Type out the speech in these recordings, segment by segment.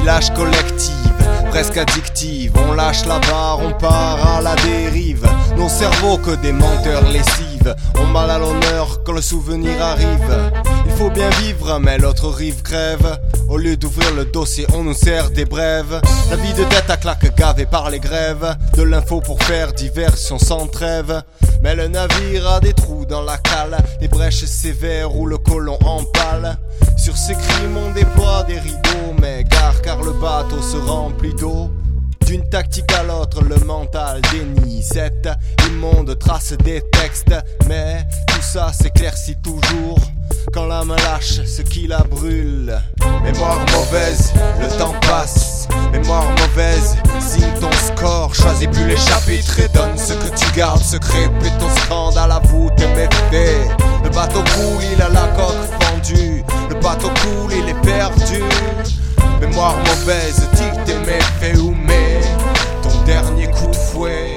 mutilage collective, presque addictive. On lâche la barre, on part à la dérive. Nos cerveaux que des menteurs lessives ont mal à l'honneur quand le souvenir arrive. Il faut bien vivre mais l'autre rive crève. Au lieu d'ouvrir le dossier on nous sert des brèves. La vie de tête à claque gavée par les grèves. De l'info pour faire diversion sans trêve. Mais le navire a des trous dans la cale, des brèches sévères où le colon empale. Sur ces crimes on déploie des rideaux, mais gare car le bateau se remplit d'eau. D'une tactique à l'autre le mental dénie cette immonde trace des textes. Mais tout ça s'éclaircit toujours quand l'âme lâche ce qui la brûle. Mémoire mauvaise, le temps passe. Mémoire mauvaise, signe ton score. Choisis plus les chapitres et donne ce que tu gardes secret. Puis ton scandale avoue tes méfaits. Le bateau coule, il a la coque fendue. Le bateau coule, il est perdu. Mémoire mauvaise, dis tes méfaits ou mais ton dernier coup de fouet.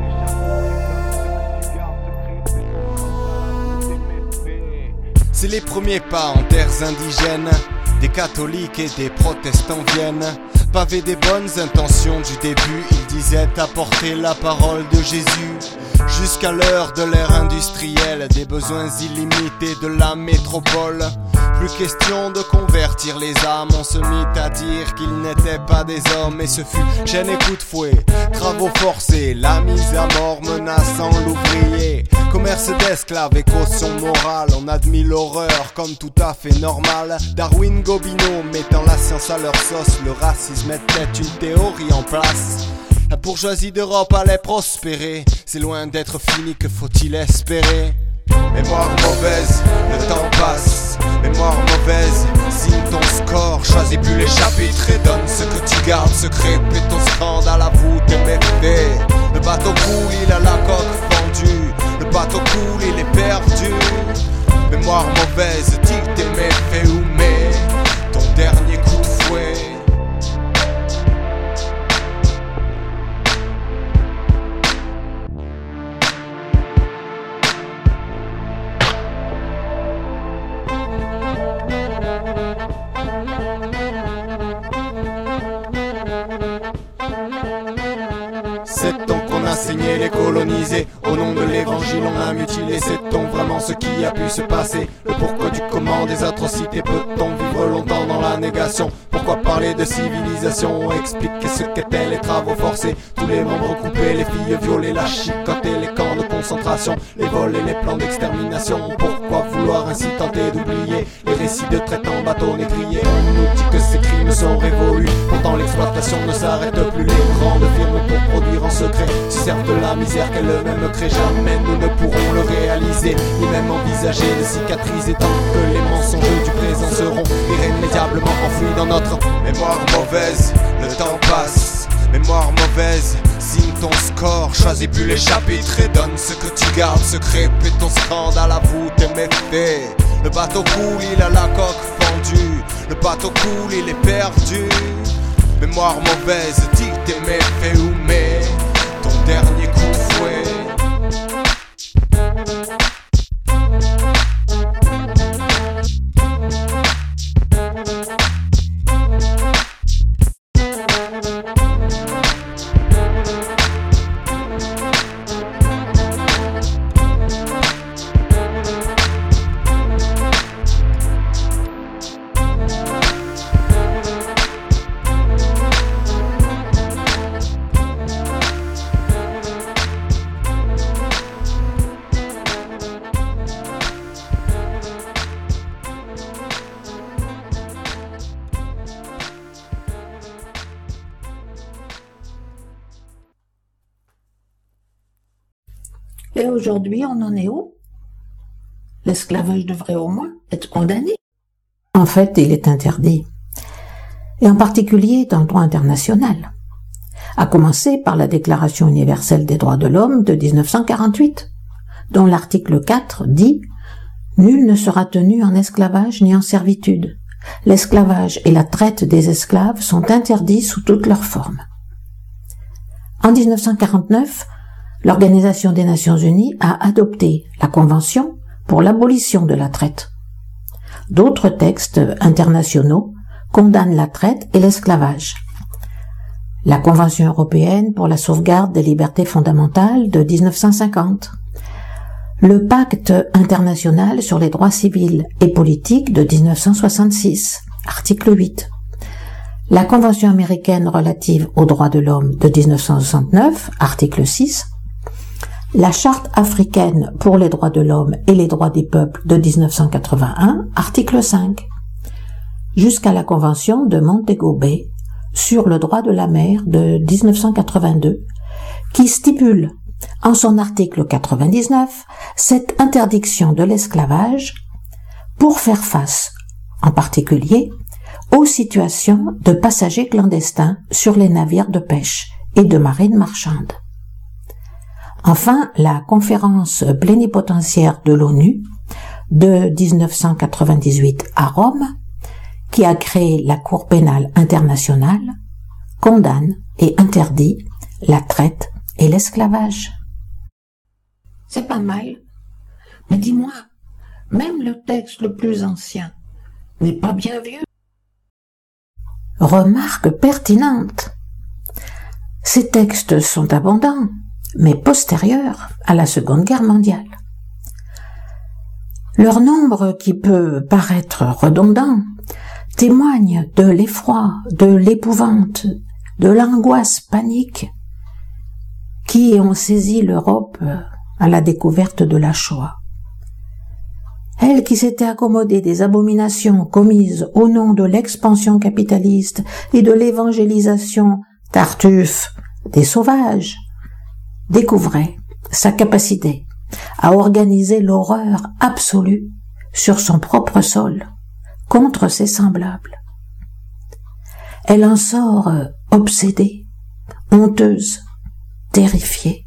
C'est les premiers pas en terres indigènes. Des catholiques et des protestants viennent paver des bonnes intentions du début. Ils disaient apporter la parole de Jésus. Jusqu'à l'heure de l'ère industrielle, des besoins illimités de la métropole. Plus question de convertir les âmes, on se mit à dire qu'ils n'étaient pas des hommes. Et ce fut chaîne et coup de fouet, travaux forcés, la mise à mort menaçant l'ouvrier. Commerce d'esclaves et caution morale, on admit l'horreur comme tout à fait normal. Darwin, Gobineau mettant la science à leur sauce, le racisme était une théorie en place. La bourgeoisie d'Europe allait prospérer, c'est loin d'être fini, que faut-il espérer? Mémoire mauvaise, le temps passe. Mémoire mauvaise, signe ton score. Choisis plus les chapitres et donne ce que tu gardes secret. Puis ton scandale avoue tes méfaits. Le bateau coule, il a la coque fendue. Le bateau coule, il est perdu. Mémoire mauvaise, dis tes méfaits ou mais ton dernier coup de fouet. Sait-on qu'on a saigné les colonisés? Au nom de l'évangile on a mutilé. Sait-on vraiment ce qui a pu se passer? Le pourquoi du comment des atrocités? Peut-on vivre longtemps dans la négation? Pourquoi parler de civilisation? Expliquer ce qu'étaient les travaux forcés. Tous les membres coupés, les filles violées, la chicotte et les camps de concentration, les vols et les plans d'extermination. Pourquoi vouloir ainsi tenter d'oublier les récits de traite en bateau négrier? On nous dit que ces crimes sont révolus, pourtant l'exploitation ne s'arrête plus. Les grandes firmes pour produire en secret se servent de la misère qu'elles-mêmes créent. Jamais nous ne pourrons le réaliser, ni même envisager de cicatriser, tant que les mensonges du présent seront irrémédiablement enfouis dans notre mémoire mauvaise. Le temps passe, mémoire mauvaise, signe ton score. Choisis plus les chapitres et donne ce que tu gardes secret. Puis ton scandale avoue tes méfaits. Le bateau coule, il a la coque fendue. Le bateau coule, il est perdu. Mémoire mauvaise, dis tes méfaits ou mais ton dernier coup de fouet. Et aujourd'hui, on en est où? L'esclavage devrait au moins être condamné. En fait, il est interdit. Et en particulier dans le droit international. À commencer par la Déclaration universelle des droits de l'homme de 1948, dont l'article 4 dit « Nul ne sera tenu en esclavage ni en servitude. L'esclavage et la traite des esclaves sont interdits sous toutes leurs formes. » En 1949, l'Organisation des Nations Unies a adopté la Convention pour l'abolition de la traite. D'autres textes internationaux condamne la traite et l'esclavage. La Convention européenne pour la sauvegarde des libertés fondamentales de 1950. Le Pacte international sur les droits civils et politiques de 1966, article 8. La Convention américaine relative aux droits de l'homme de 1969, article 6. La Charte africaine pour les droits de l'homme et les droits des peuples de 1981, article 5. Jusqu'à la Convention de Montego Bay sur le droit de la mer de 1982, qui stipule en son article 99 cette interdiction de l'esclavage pour faire face, en particulier, aux situations de passagers clandestins sur les navires de pêche et de marine marchande. Enfin, la conférence plénipotentiaire de l'ONU de 1998 à Rome, qui a créé la Cour pénale internationale, condamne et interdit la traite et l'esclavage. C'est pas mal. Mais dis-moi, même le texte le plus ancien n'est pas bien vieux. Remarque pertinente. Ces textes sont abondants, mais postérieurs à la Seconde Guerre mondiale. Leur nombre, qui peut paraître redondant, témoigne de l'effroi, de l'épouvante, de l'angoisse panique qui ont saisi l'Europe à la découverte de la Shoah. Elle qui s'était accommodée des abominations commises au nom de l'expansion capitaliste et de l'évangélisation tartuffe des sauvages, découvrait sa capacité à organiser l'horreur absolue sur son propre sol contre ses semblables. Elle en sort obsédée, honteuse, terrifiée.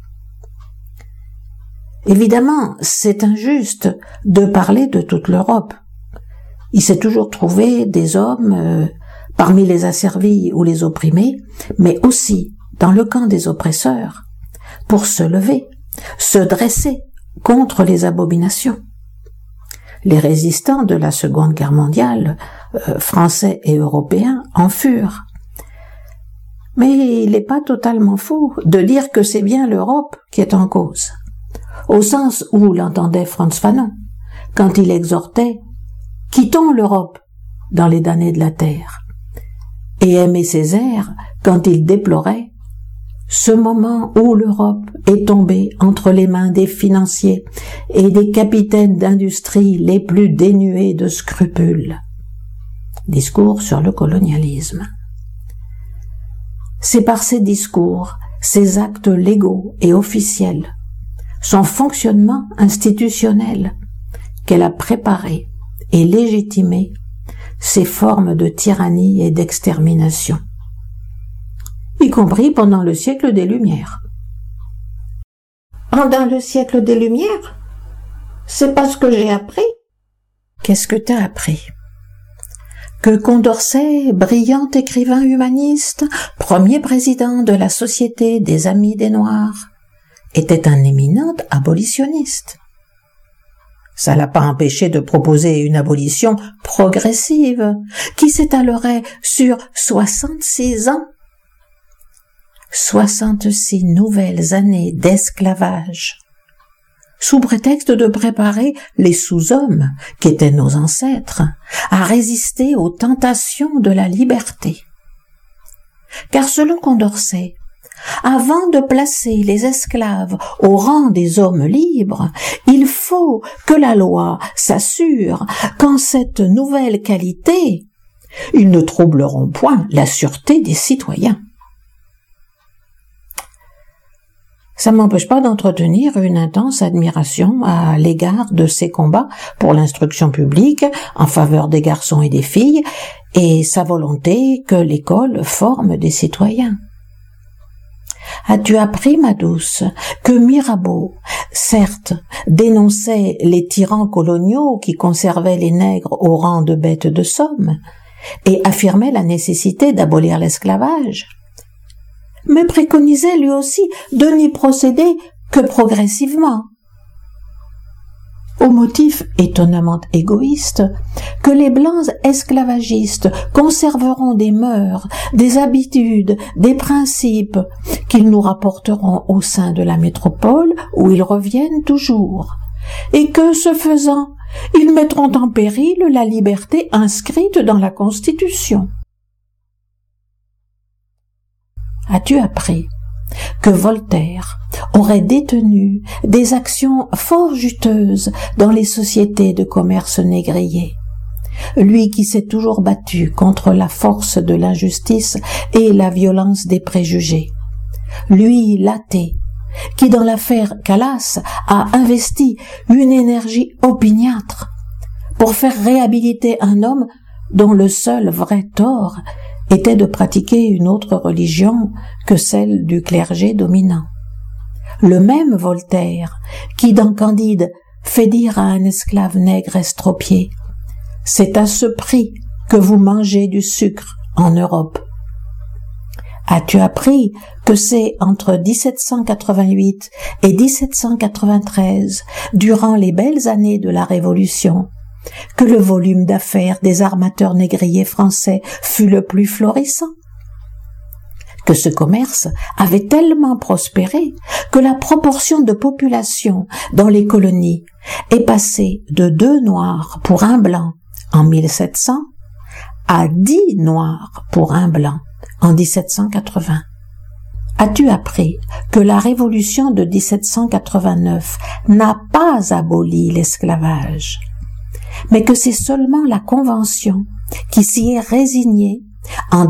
Évidemment, c'est injuste de parler de toute l'Europe. Il s'est toujours trouvé des hommes parmi les asservis ou les opprimés, mais aussi dans le camp des oppresseurs, pour se lever, se dresser contre les abominations. Les résistants de la Seconde Guerre mondiale, français et européens, en furent. Mais il n'est pas totalement faux de dire que c'est bien l'Europe qui est en cause, au sens où l'entendait Frantz Fanon, quand il exhortait « Quittons l'Europe dans les damnés de la terre », et aimait Césaire quand il déplorait ce moment où l'Europe est tombée entre les mains des financiers et des capitaines d'industrie les plus dénués de scrupules. Discours sur le colonialisme. C'est par ses discours, ses actes légaux et officiels, son fonctionnement institutionnel, qu'elle a préparé et légitimé ces formes de tyrannie et d'extermination, y compris pendant le siècle des Lumières. Pendant le siècle des Lumières? C'est pas ce que j'ai appris. Qu'est-ce que t'as appris? Que Condorcet, brillant écrivain humaniste, premier président de la Société des Amis des Noirs, était un éminent abolitionniste. Ça l'a pas empêché de proposer une abolition progressive qui s'étalerait sur 66 ans. 66 nouvelles années d'esclavage, sous prétexte de préparer les sous-hommes, qui étaient nos ancêtres, à résister aux tentations de la liberté. Car selon Condorcet, avant de placer les esclaves au rang des hommes libres, il faut que la loi s'assure qu'en cette nouvelle qualité, ils ne troubleront point la sûreté des citoyens. Ça ne m'empêche pas d'entretenir une intense admiration à l'égard de ces combats pour l'instruction publique en faveur des garçons et des filles et sa volonté que l'école forme des citoyens. As-tu appris, ma douce, que Mirabeau, certes, dénonçait les tyrans coloniaux qui conservaient les nègres au rang de bêtes de somme et affirmait la nécessité d'abolir l'esclavage, mais préconisait lui aussi de n'y procéder que progressivement. au motif étonnamment égoïste que les blancs esclavagistes conserveront des mœurs, des habitudes, des principes qu'ils nous rapporteront au sein de la métropole où ils reviennent toujours, et que, ce faisant, ils mettront en péril la liberté inscrite dans la Constitution. As-tu appris que Voltaire aurait détenu des actions fort juteuses dans les sociétés de commerce négrier, lui qui s'est toujours battu contre la force de l'injustice et la violence des préjugés, lui l'athée, qui dans l'affaire Calas a investi une énergie opiniâtre pour faire réhabiliter un homme dont le seul vrai tort était de pratiquer une autre religion que celle du clergé dominant. Le même Voltaire qui, dans Candide, fait dire à un esclave nègre estropié « C'est à ce prix que vous mangez du sucre en Europe ». As-tu appris que c'est entre 1788 et 1793, durant les belles années de la Révolution, que le volume d'affaires des armateurs négriers français fut le plus florissant? Que ce commerce avait tellement prospéré que la proportion de population dans les colonies est passée de 2 noirs pour 1 blanc en 1700 à 10 noirs pour 1 blanc en 1780. As-tu appris que la Révolution de 1789 n'a pas aboli l'esclavage, mais que c'est seulement la Convention qui s'y est résignée en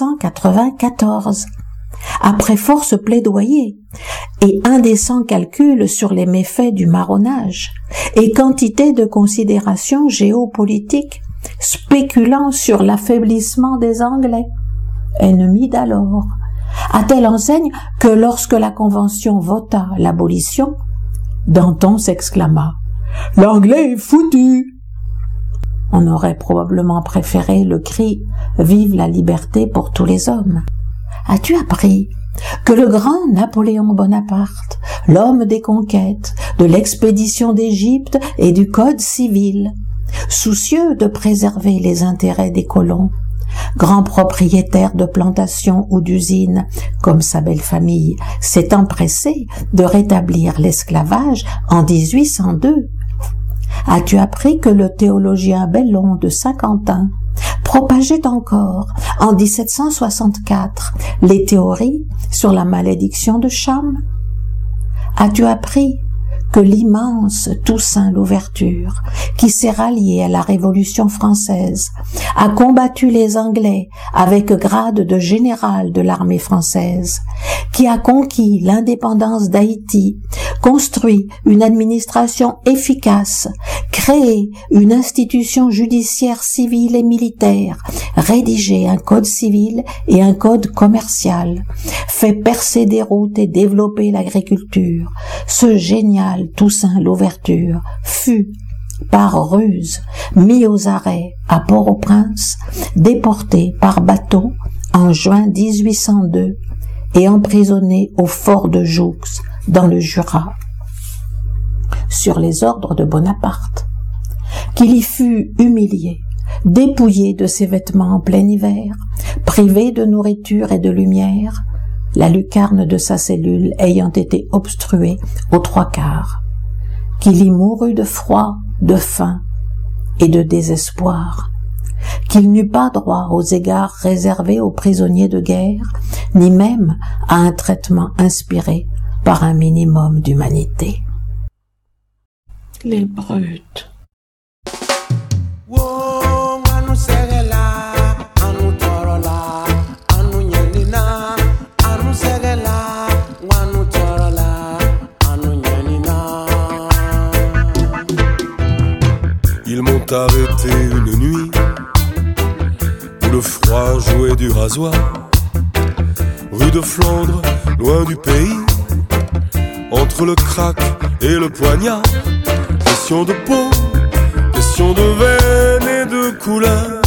1794, après force plaidoyer et indécent calcul sur les méfaits du marronnage et quantité de considérations géopolitiques spéculant sur l'affaiblissement des Anglais, ennemis d'alors, à telle enseigne que lorsque la Convention vota l'abolition, Danton s'exclama « L'Anglais est foutu !» On aurait probablement préféré le cri « Vive la liberté pour tous les hommes !» As-tu appris que le grand Napoléon Bonaparte, l'homme des conquêtes, de l'expédition d'Égypte et du Code civil, soucieux de préserver les intérêts des colons, grand propriétaire de plantations ou d'usines, comme sa belle famille, s'est empressé de rétablir l'esclavage en 1802. As-tu appris que le théologien Bellon de Saint-Quentin propageait encore, en 1764, les théories sur la malédiction de Cham? As-tu appris que l'immense Toussaint Louverture, qui s'est rallié à la Révolution française, a combattu les Anglais avec grade de général de l'armée française, qui a conquis l'indépendance d'Haïti, construit une administration efficace, créé une institution judiciaire civile et militaire, rédigé un code civil et un code commercial, fait percer des routes et développer l'agriculture, ce génial Toussaint Louverture fut, par ruse, mis aux arrêts à Port-au-Prince, déporté par bateau en juin 1802 et emprisonné au fort de Joux, dans le Jura, sur les ordres de Bonaparte, qu'il y fut humilié, dépouillé de ses vêtements en plein hiver, privé de nourriture et de lumière, la lucarne de sa cellule ayant été obstruée aux 3/4, qu'il y mourut de froid, de faim et de désespoir, qu'il n'eut pas droit aux égards réservés aux prisonniers de guerre, ni même à un traitement inspiré par un minimum d'humanité. Les brutes. Ils m'ont arrêté une nuit où le froid jouait du rasoir, rue de Flandre, loin du pays, entre le crack et le poignard. Question de peau, question de veine et de couleur.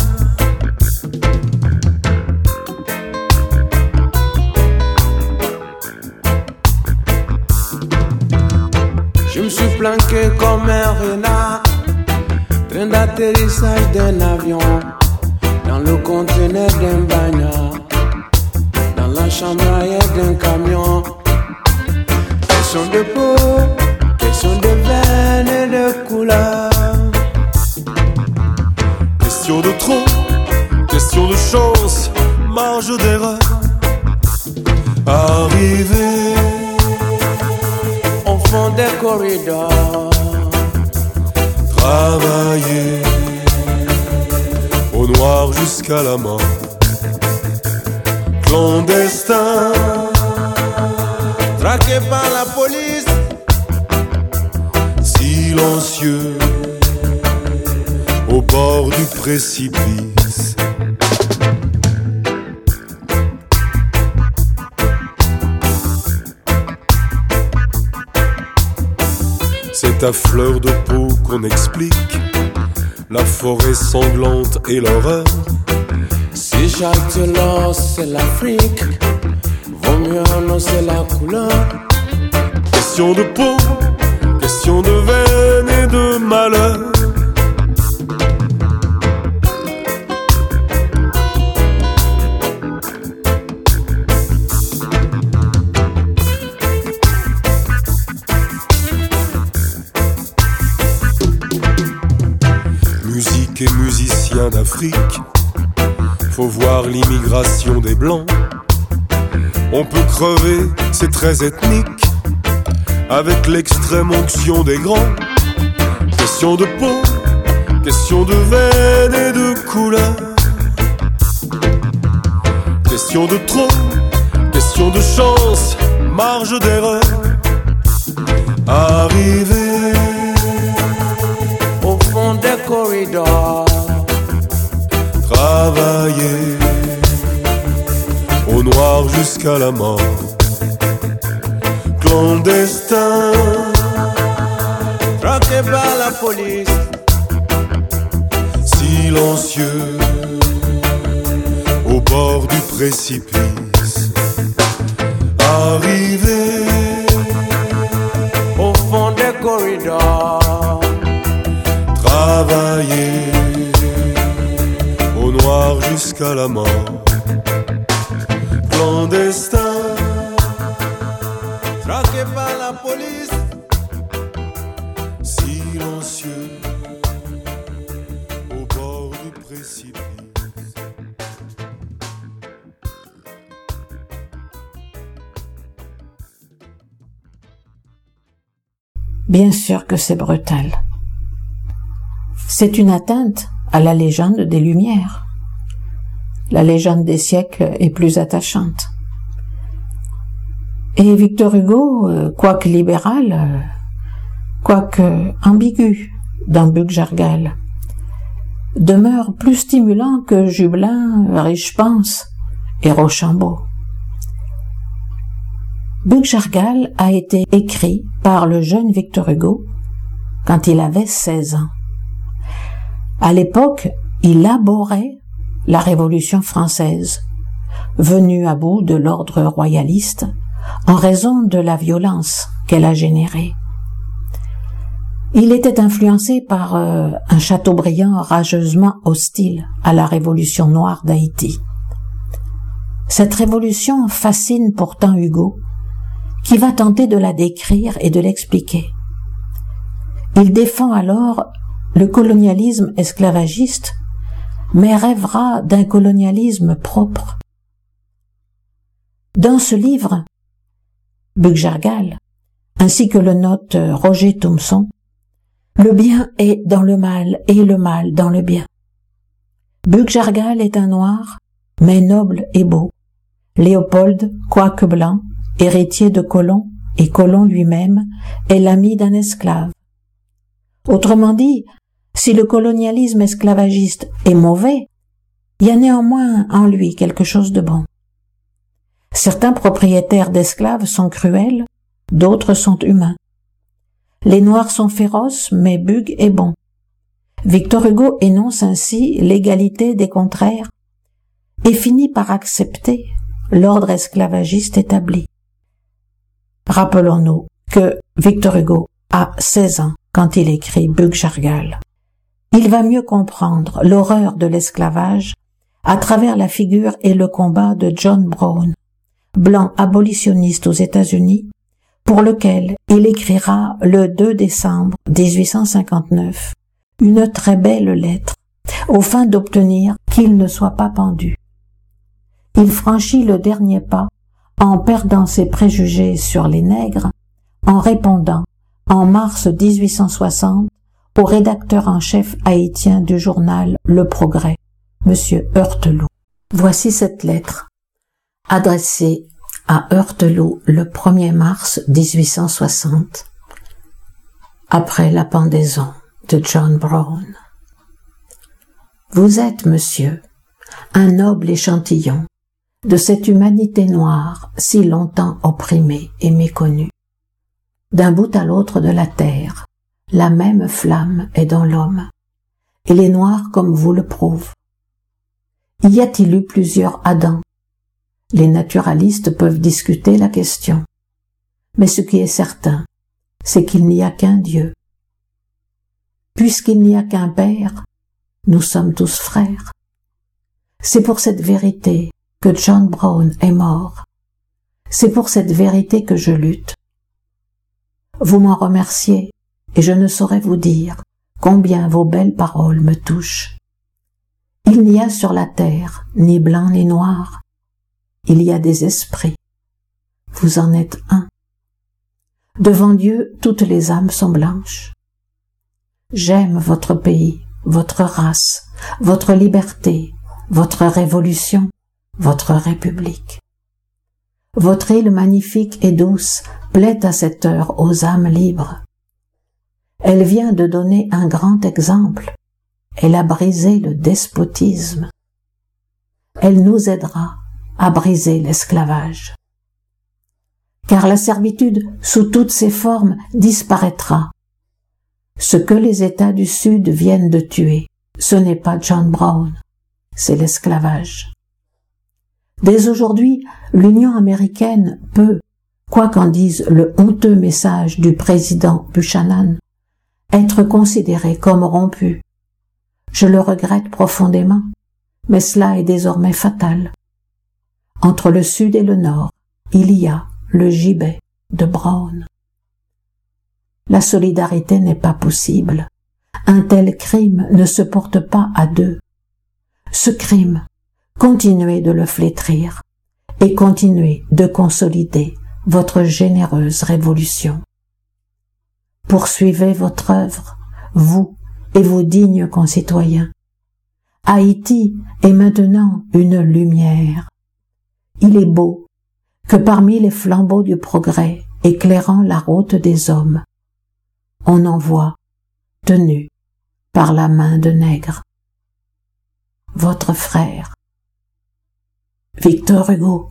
Je me suis planqué comme un renard, train d'atterrissage d'un avion, dans le conteneur d'un bagnard, dans la chambre arrière d'un camion. Question de peau, question de veine et de couleur. Question de trop, question de chance, marge d'erreur. Arrivé au fond des corridors, travailler au noir jusqu'à la mort. Clandestin, traqué par la police, silencieux au bord du précipice. C'est à fleur de peau qu'on explique la forêt sanglante et l'horreur. Si chaque l'or c'est l'Afrique, vaut mieux annoncer la couleur. Question de peau, question de veine et de malheur. Musique et musiciens d'Afrique, faut voir l'immigration des Blancs. On peut crever, c'est très ethnique, avec l'extrême onction des grands. Question de peau, question de veine et de couleur. Question de trop, question de chance, marge d'erreur. Arrivé au fond des corridors, travailler au noir jusqu'à la mort. Clandestin, traqué par la police, silencieux au bord du précipice. Arrivé au fond des corridors, travailler au noir jusqu'à la mort. Clandestin, traqué par la police, silencieux au bord du précipice. Bien sûr que c'est brutal. C'est une atteinte à la légende des Lumières. La légende des siècles est plus attachante. Et Victor Hugo, quoique libéral, quoique ambigu dans Buc-Jargal, demeure plus stimulant que Jubelin, Richepense et Rochambeau. Buc-Jargal a été écrit par le jeune Victor Hugo quand il avait 16 ans. À l'époque, il abhorrait la Révolution française, venue à bout de l'ordre royaliste en raison de la violence qu'elle a générée. Il était influencé par un Chateaubriand rageusement hostile à la Révolution noire d'Haïti. Cette révolution fascine pourtant Hugo, qui va tenter de la décrire et de l'expliquer. Il défend alors le colonialisme esclavagiste, mais rêvera d'un colonialisme propre. Dans ce livre, Buc-Jargal, ainsi que le note Roger Thomson, le bien est dans le mal et le mal dans le bien. Buc-Jargal est un noir, mais noble et beau. Léopold, quoique blanc, héritier de Colomb, et Colomb lui-même est l'ami d'un esclave. Autrement dit, si le colonialisme esclavagiste est mauvais, il y a néanmoins en lui quelque chose de bon. Certains propriétaires d'esclaves sont cruels, d'autres sont humains. Les Noirs sont féroces, mais Buc est bon. Victor Hugo énonce ainsi l'égalité des contraires et finit par accepter l'ordre esclavagiste établi. Rappelons-nous que Victor Hugo a 16 ans quand il écrit Bug-Jargal. Il va mieux comprendre l'horreur de l'esclavage à travers la figure et le combat de John Brown, blanc abolitionniste aux États-Unis, pour lequel il écrira le 2 décembre 1859 une très belle lettre aux fins d'obtenir qu'il ne soit pas pendu. Il franchit le dernier pas en perdant ses préjugés sur les nègres, en répondant en mars 1860 au rédacteur en chef haïtien du journal Le Progrès, M. Heurteloup. Voici cette lettre, adressée à Heurteloup le 1er mars 1860, après la pendaison de John Brown. Vous êtes, monsieur, un noble échantillon de cette humanité noire si longtemps opprimée et méconnue. D'un bout à l'autre de la terre, la même flamme est dans l'homme, et les Noirs comme vous le prouvent. Y a-t-il eu plusieurs Adams? Les naturalistes peuvent discuter la question, mais ce qui est certain, c'est qu'il n'y a qu'un Dieu. Puisqu'il n'y a qu'un Père, nous sommes tous frères. C'est pour cette vérité que John Brown est mort. C'est pour cette vérité que je lutte. Vous m'en remerciez, et je ne saurais vous dire combien vos belles paroles me touchent. Il n'y a sur la terre ni blanc ni noir. Il y a des esprits. Vous en êtes un. Devant Dieu, toutes les âmes sont blanches. J'aime votre pays, votre race, votre liberté, votre révolution, votre république. Votre île magnifique et douce plaît à cette heure aux âmes libres. Elle vient de donner un grand exemple. Elle a brisé le despotisme. Elle nous aidera à briser l'esclavage. Car la servitude, sous toutes ses formes, disparaîtra. Ce que les États du Sud viennent de tuer, ce n'est pas John Brown, c'est l'esclavage. Dès aujourd'hui, l'Union américaine peut, quoi qu'en dise le honteux message du président Buchanan, être considérée comme rompue. Je le regrette profondément, mais cela est désormais fatal. Entre le Sud et le Nord, il y a le gibet de Brown. La solidarité n'est pas possible. Un tel crime ne se porte pas à deux. Ce crime, continuez de le flétrir et continuez de consolider votre généreuse révolution. Poursuivez votre œuvre, vous et vos dignes concitoyens. Haïti est maintenant une lumière. Il est beau que parmi les flambeaux du progrès éclairant la route des hommes, on en voit, tenu par la main de nègre, votre frère, Victor Hugo.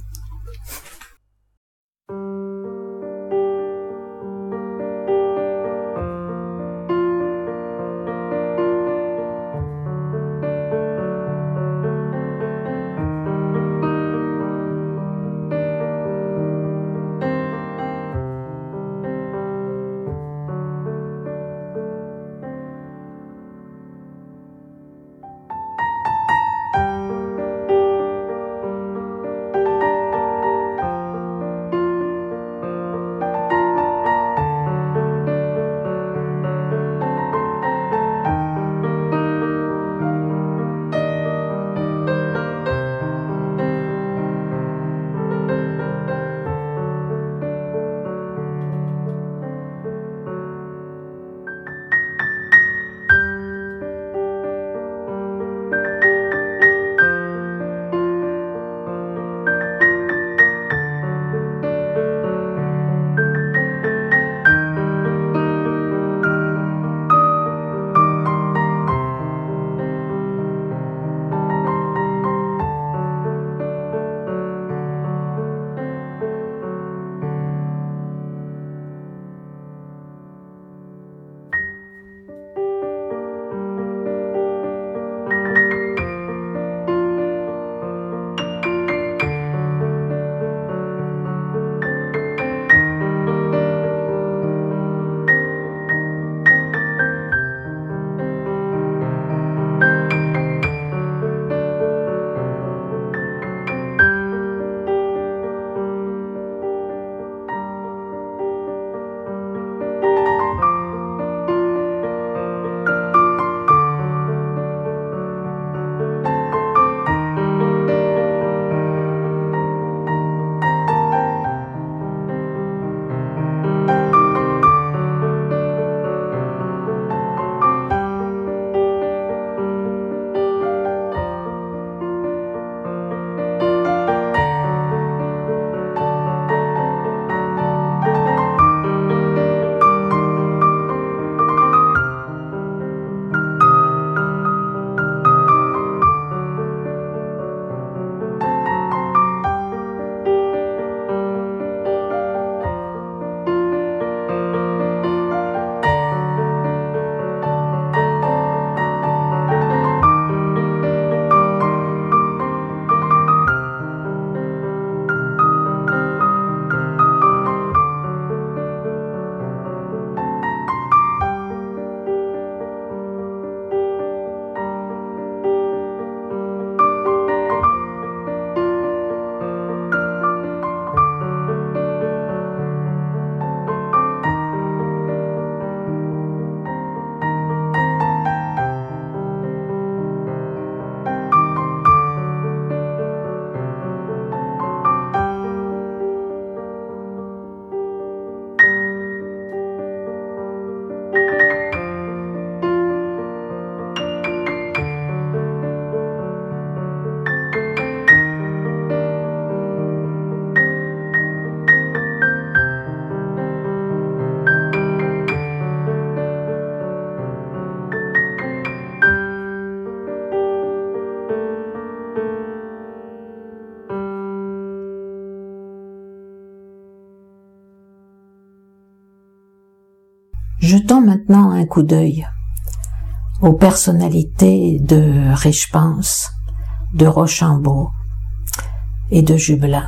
Jetons maintenant un coup d'œil aux personnalités de Richepanse, de Rochambeau et de Jubelin.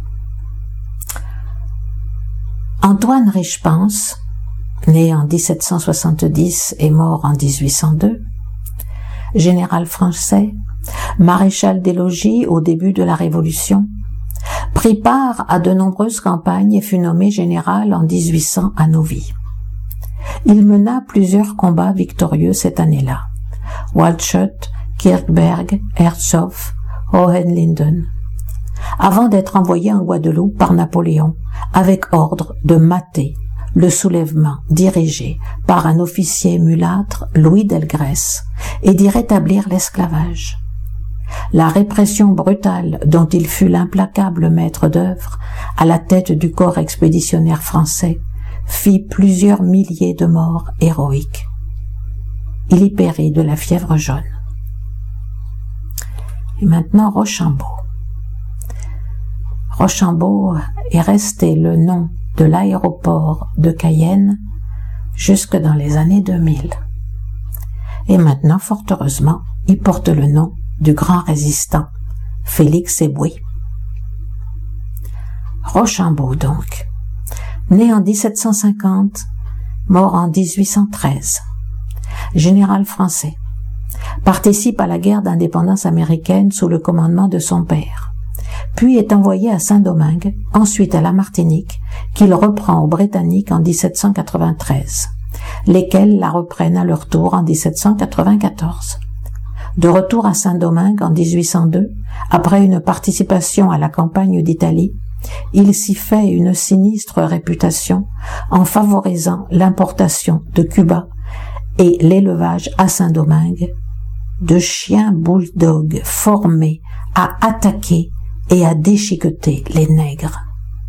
Antoine Richepanse, né en 1770 et mort en 1802, général français, maréchal des logis au début de la Révolution, prit part à de nombreuses campagnes et fut nommé général en 1800 à Novi. Il mena plusieurs combats victorieux cette année-là. Waldshut, Kirchberg, Herzhof, Hohenlinden, avant d'être envoyé en Guadeloupe par Napoléon avec ordre de mater le soulèvement dirigé par un officier mulâtre, Louis Delgrès, et d'y rétablir l'esclavage. La répression brutale dont il fut l'implacable maître d'œuvre à la tête du corps expéditionnaire français fit plusieurs milliers de morts héroïques. Il y périt de la fièvre jaune. Et maintenant Rochambeau. Rochambeau est resté le nom de l'aéroport de Cayenne jusque dans les années 2000. Et maintenant, fort heureusement, il porte le nom du grand résistant, Félix Éboué. Rochambeau, donc, né en 1750, mort en 1813, général français, participe à la guerre d'indépendance américaine sous le commandement de son père, puis est envoyé à Saint-Domingue, ensuite à la Martinique, qu'il reprend aux Britanniques en 1793, lesquels la reprennent à leur tour en 1794. De retour à Saint-Domingue en 1802, après une participation à la campagne d'Italie, il s'y fait une sinistre réputation en favorisant l'importation de Cuba et l'élevage à Saint-Domingue de chiens bulldogs formés à attaquer et à déchiqueter les nègres.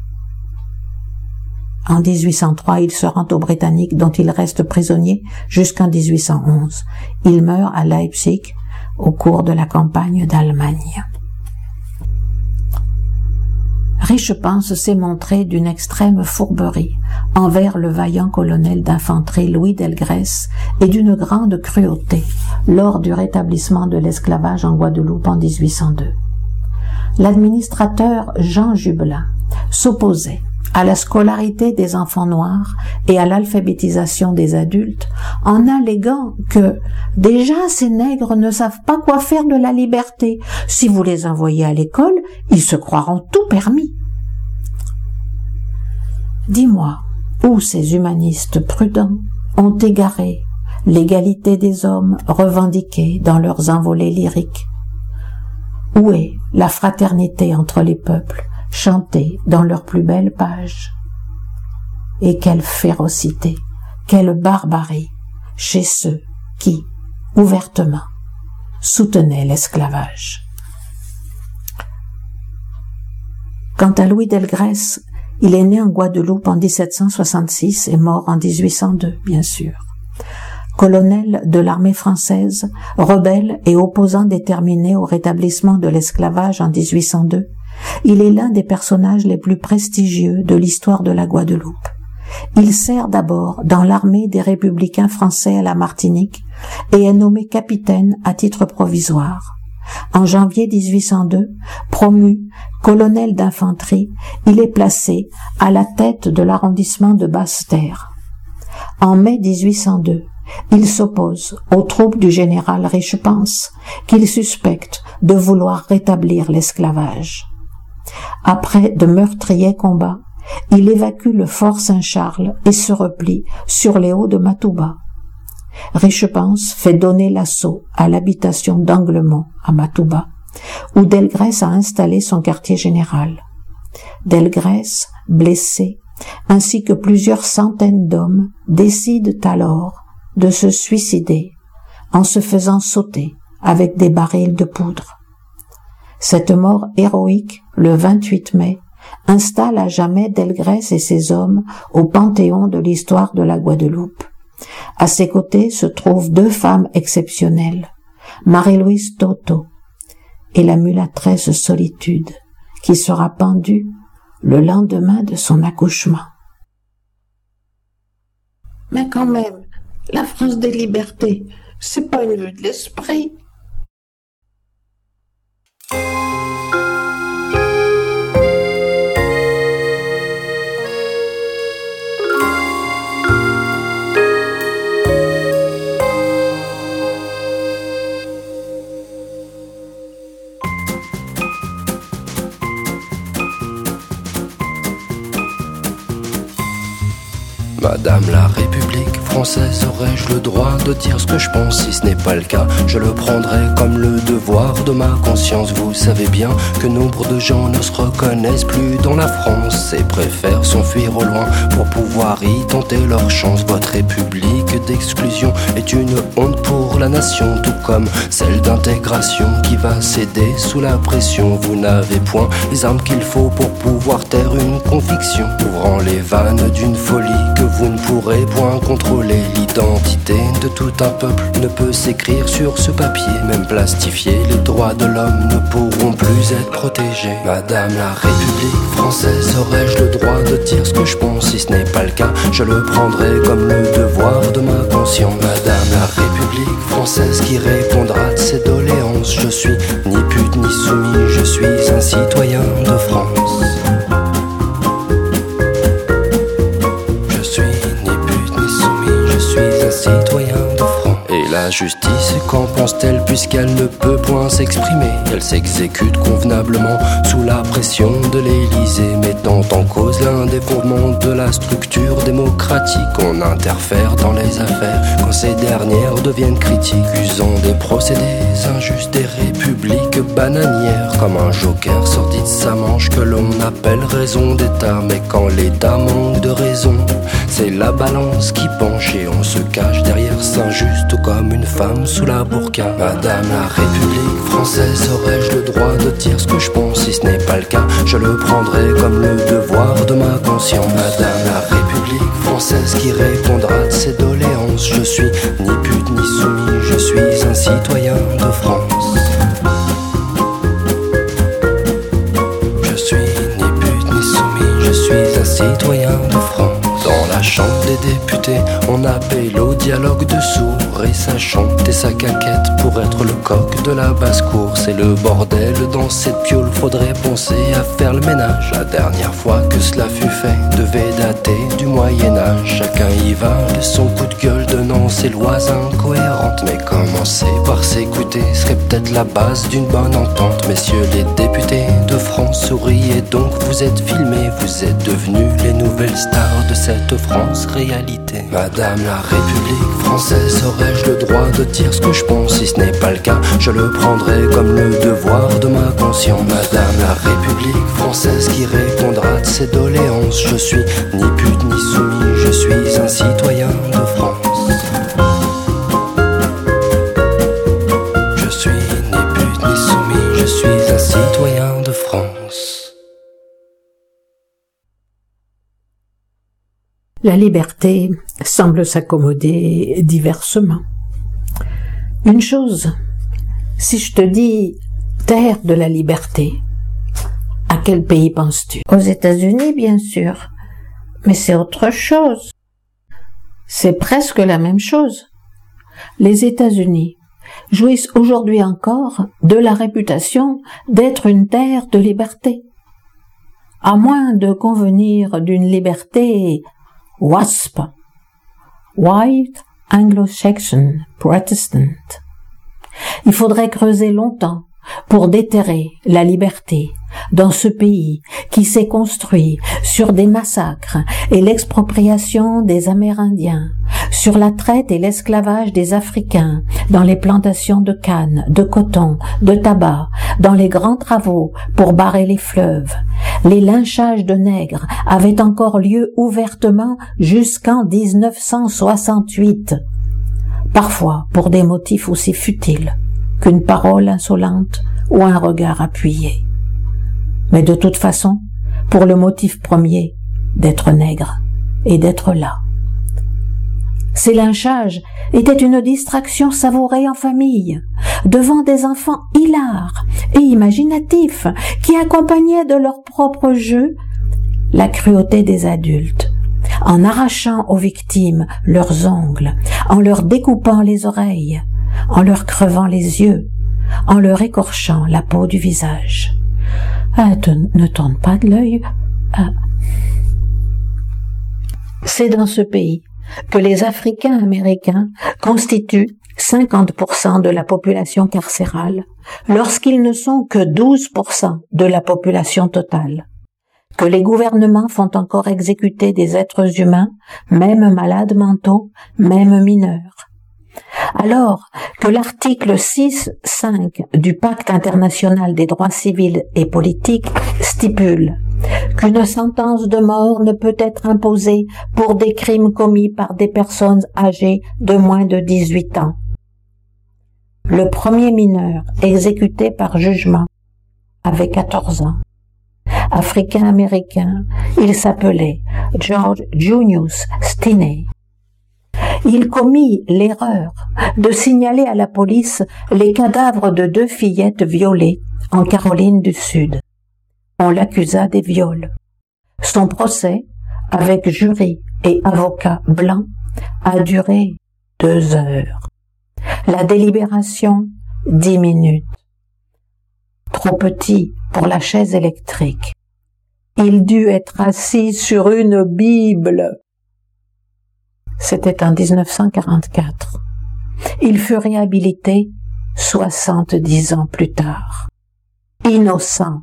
En 1803, il se rend aux Britanniques dont il reste prisonnier jusqu'en 1811. Il meurt à Leipzig au cours de la campagne d'Allemagne. Richepanse s'est montré d'une extrême fourberie envers le vaillant colonel d'infanterie Louis Delgrès et d'une grande cruauté lors du rétablissement de l'esclavage en Guadeloupe en 1802. L'administrateur Jean Jubelin s'opposait à la scolarité des enfants noirs et à l'alphabétisation des adultes en alléguant que déjà ces nègres ne savent pas quoi faire de la liberté. Si vous les envoyez à l'école, ils se croiront tout permis. Dis-moi, où ces humanistes prudents ont égaré l'égalité des hommes revendiquée dans leurs envolées lyriques? Où est la fraternité entre les peuples chantée dans leurs plus belles pages? Et quelle férocité, quelle barbarie chez ceux qui, ouvertement, soutenaient l'esclavage. Quant à Louis Delgrès, il est né en Guadeloupe en 1766 et mort en 1802, bien sûr. Colonel de l'armée française, rebelle et opposant déterminé au rétablissement de l'esclavage en 1802, il est l'un des personnages les plus prestigieux de l'histoire de la Guadeloupe. Il sert d'abord dans l'armée des républicains français à la Martinique et est nommé capitaine à titre provisoire. En janvier 1802, promu colonel d'infanterie, il est placé à la tête de l'arrondissement de Basse-Terre. En mai 1802, il s'oppose aux troupes du général Richepanse, qu'il suspecte de vouloir rétablir l'esclavage. Après de meurtriers combats, il évacue le fort Saint-Charles et se replie sur les hauts de Matouba. Richepanse fait donner l'assaut à l'habitation d'Anglemont à Matouba, où Delgrès a installé son quartier général. Delgrès, blessé, ainsi que plusieurs centaines d'hommes, décident alors de se suicider en se faisant sauter avec des barils de poudre. Cette mort héroïque, le 28 mai, installe à jamais Delgrès et ses hommes au panthéon de l'histoire de la Guadeloupe. À ses côtés se trouvent deux femmes exceptionnelles, Marie-Louise Toto et la mulâtresse Solitude, qui sera pendue le lendemain de son accouchement. Mais quand même, la France des libertés, c'est pas une vue de l'esprit. Madame la République française, aurais-je le droit de dire ce que je pense? Si ce n'est pas le cas, je le prendrai comme le devoir de ma conscience. Vous savez bien que nombre de gens ne se reconnaissent plus dans la France et préfèrent s'enfuir au loin pour pouvoir y tenter leur chance. Votre république d'exclusion est une honte pour la nation, tout comme celle d'intégration qui va céder sous la pression. Vous n'avez point les armes qu'il faut pour pouvoir taire une conviction, ouvrant les vannes d'une folie que vous ne pourrez point contrôler. L'identité de tout un peuple ne peut s'écrire sur ce papier, même plastifié, les droits de l'homme ne pourront plus être protégés. Madame la République française, aurais-je le droit de dire ce que je pense? Si ce n'est pas le cas, je le prendrai comme le devoir de ma conscience. Madame la République française qui répondra de ses doléances, je suis ni pute ni soumis, je suis un citoyen de France. Citoyen de France. Et la justice, qu'en pense-t-elle puisqu'elle ne peut point s'exprimer? Elle s'exécute convenablement sous la pression de l'Élysée, mettant en cause l'un des fondements de la structure démocratique. On interfère dans les affaires quand ces dernières deviennent critiques, usant des procédés injustes, des républiques bananières, comme un joker sorti de sa manche que l'on appelle raison d'État. Mais quand l'État manque de raison, c'est la balance qui penche et on se cache derrière Saint-Just comme une femme sous la burqa. Madame la République française, aurais-je le droit de dire ce que je pense? Si ce n'est pas le cas, je le prendrai comme le devoir de ma conscience. Madame la République française qui répondra de ses doléances, je suis ni pute ni soumis, je suis un citoyen de France. Je suis ni pute ni soumis, je suis un citoyen de France. Dans la chambre des députés, on appelle au dialogue de sourds et ça chante et ça caquette pour être le coq de la basse-cour. C'est le bordel dans cette piole, faudrait penser à faire le ménage. La dernière fois que cela fut fait devait dater du Moyen-Âge. Chacun y va de son coup de gueule, donnant ses lois incohérentes. Mais commencer par s'écouter serait peut-être la base d'une bonne entente. Messieurs les députés de France, souriez donc, vous êtes filmés, vous êtes devenus les nouvelles stars de cette France réalité. Madame la République française, aurais-je le droit de dire ce que je pense? Si ce n'est pas le cas, je le prendrai comme le devoir de ma conscience. Madame la République française qui répondra de ses doléances, je suis ni pute ni soumis, je suis un citoyen de France. Je suis ni pute ni soumis, je suis un citoyen de France. La liberté semble s'accommoder diversement. Une chose, si je te dis terre de la liberté, à quel pays penses-tu? Aux États-Unis, bien sûr. Mais c'est autre chose. C'est presque la même chose. Les États-Unis jouissent aujourd'hui encore de la réputation d'être une terre de liberté. À moins de convenir d'une liberté WASP, White Anglo-Saxon Protestant. Il faudrait creuser longtemps pour déterrer la liberté dans ce pays qui s'est construit sur des massacres et l'expropriation des Amérindiens, sur la traite et l'esclavage des Africains dans les plantations de canne, de coton, de tabac, dans les grands travaux pour barrer les fleuves. Les lynchages de nègres avaient encore lieu ouvertement jusqu'en 1968, parfois pour des motifs aussi futiles qu'une parole insolente ou un regard appuyé. Mais de toute façon, pour le motif premier, d'être nègre et d'être là. Ces lynchages étaient une distraction savourée en famille, devant des enfants hilars et imaginatifs qui accompagnaient de leur propre jeu la cruauté des adultes, en arrachant aux victimes leurs ongles, en leur découpant les oreilles, en leur crevant les yeux, en leur écorchant la peau du visage. Ne tourne pas de l'œil. C'est dans ce pays que les Africains américains constituent 50% de la population carcérale, lorsqu'ils ne sont que 12% de la population totale, que les gouvernements font encore exécuter des êtres humains, même malades mentaux, même mineurs, alors que l'article 6.5 du Pacte international des droits civils et politiques stipule qu'une sentence de mort ne peut être imposée pour des crimes commis par des personnes âgées de moins de 18 ans. Le premier mineur exécuté par jugement avait 14 ans. Africain-américain, il s'appelait George Junius Stinney. Il commit l'erreur de signaler à la police les cadavres de 2 fillettes violées en Caroline du Sud. On l'accusa des viols. Son procès, avec jury et avocat blanc, a duré 2 heures. La délibération, 10 minutes. Trop petit pour la chaise électrique. Il dut être assis sur une Bible. C'était en 1944. Il fut réhabilité 70 ans plus tard. Innocent.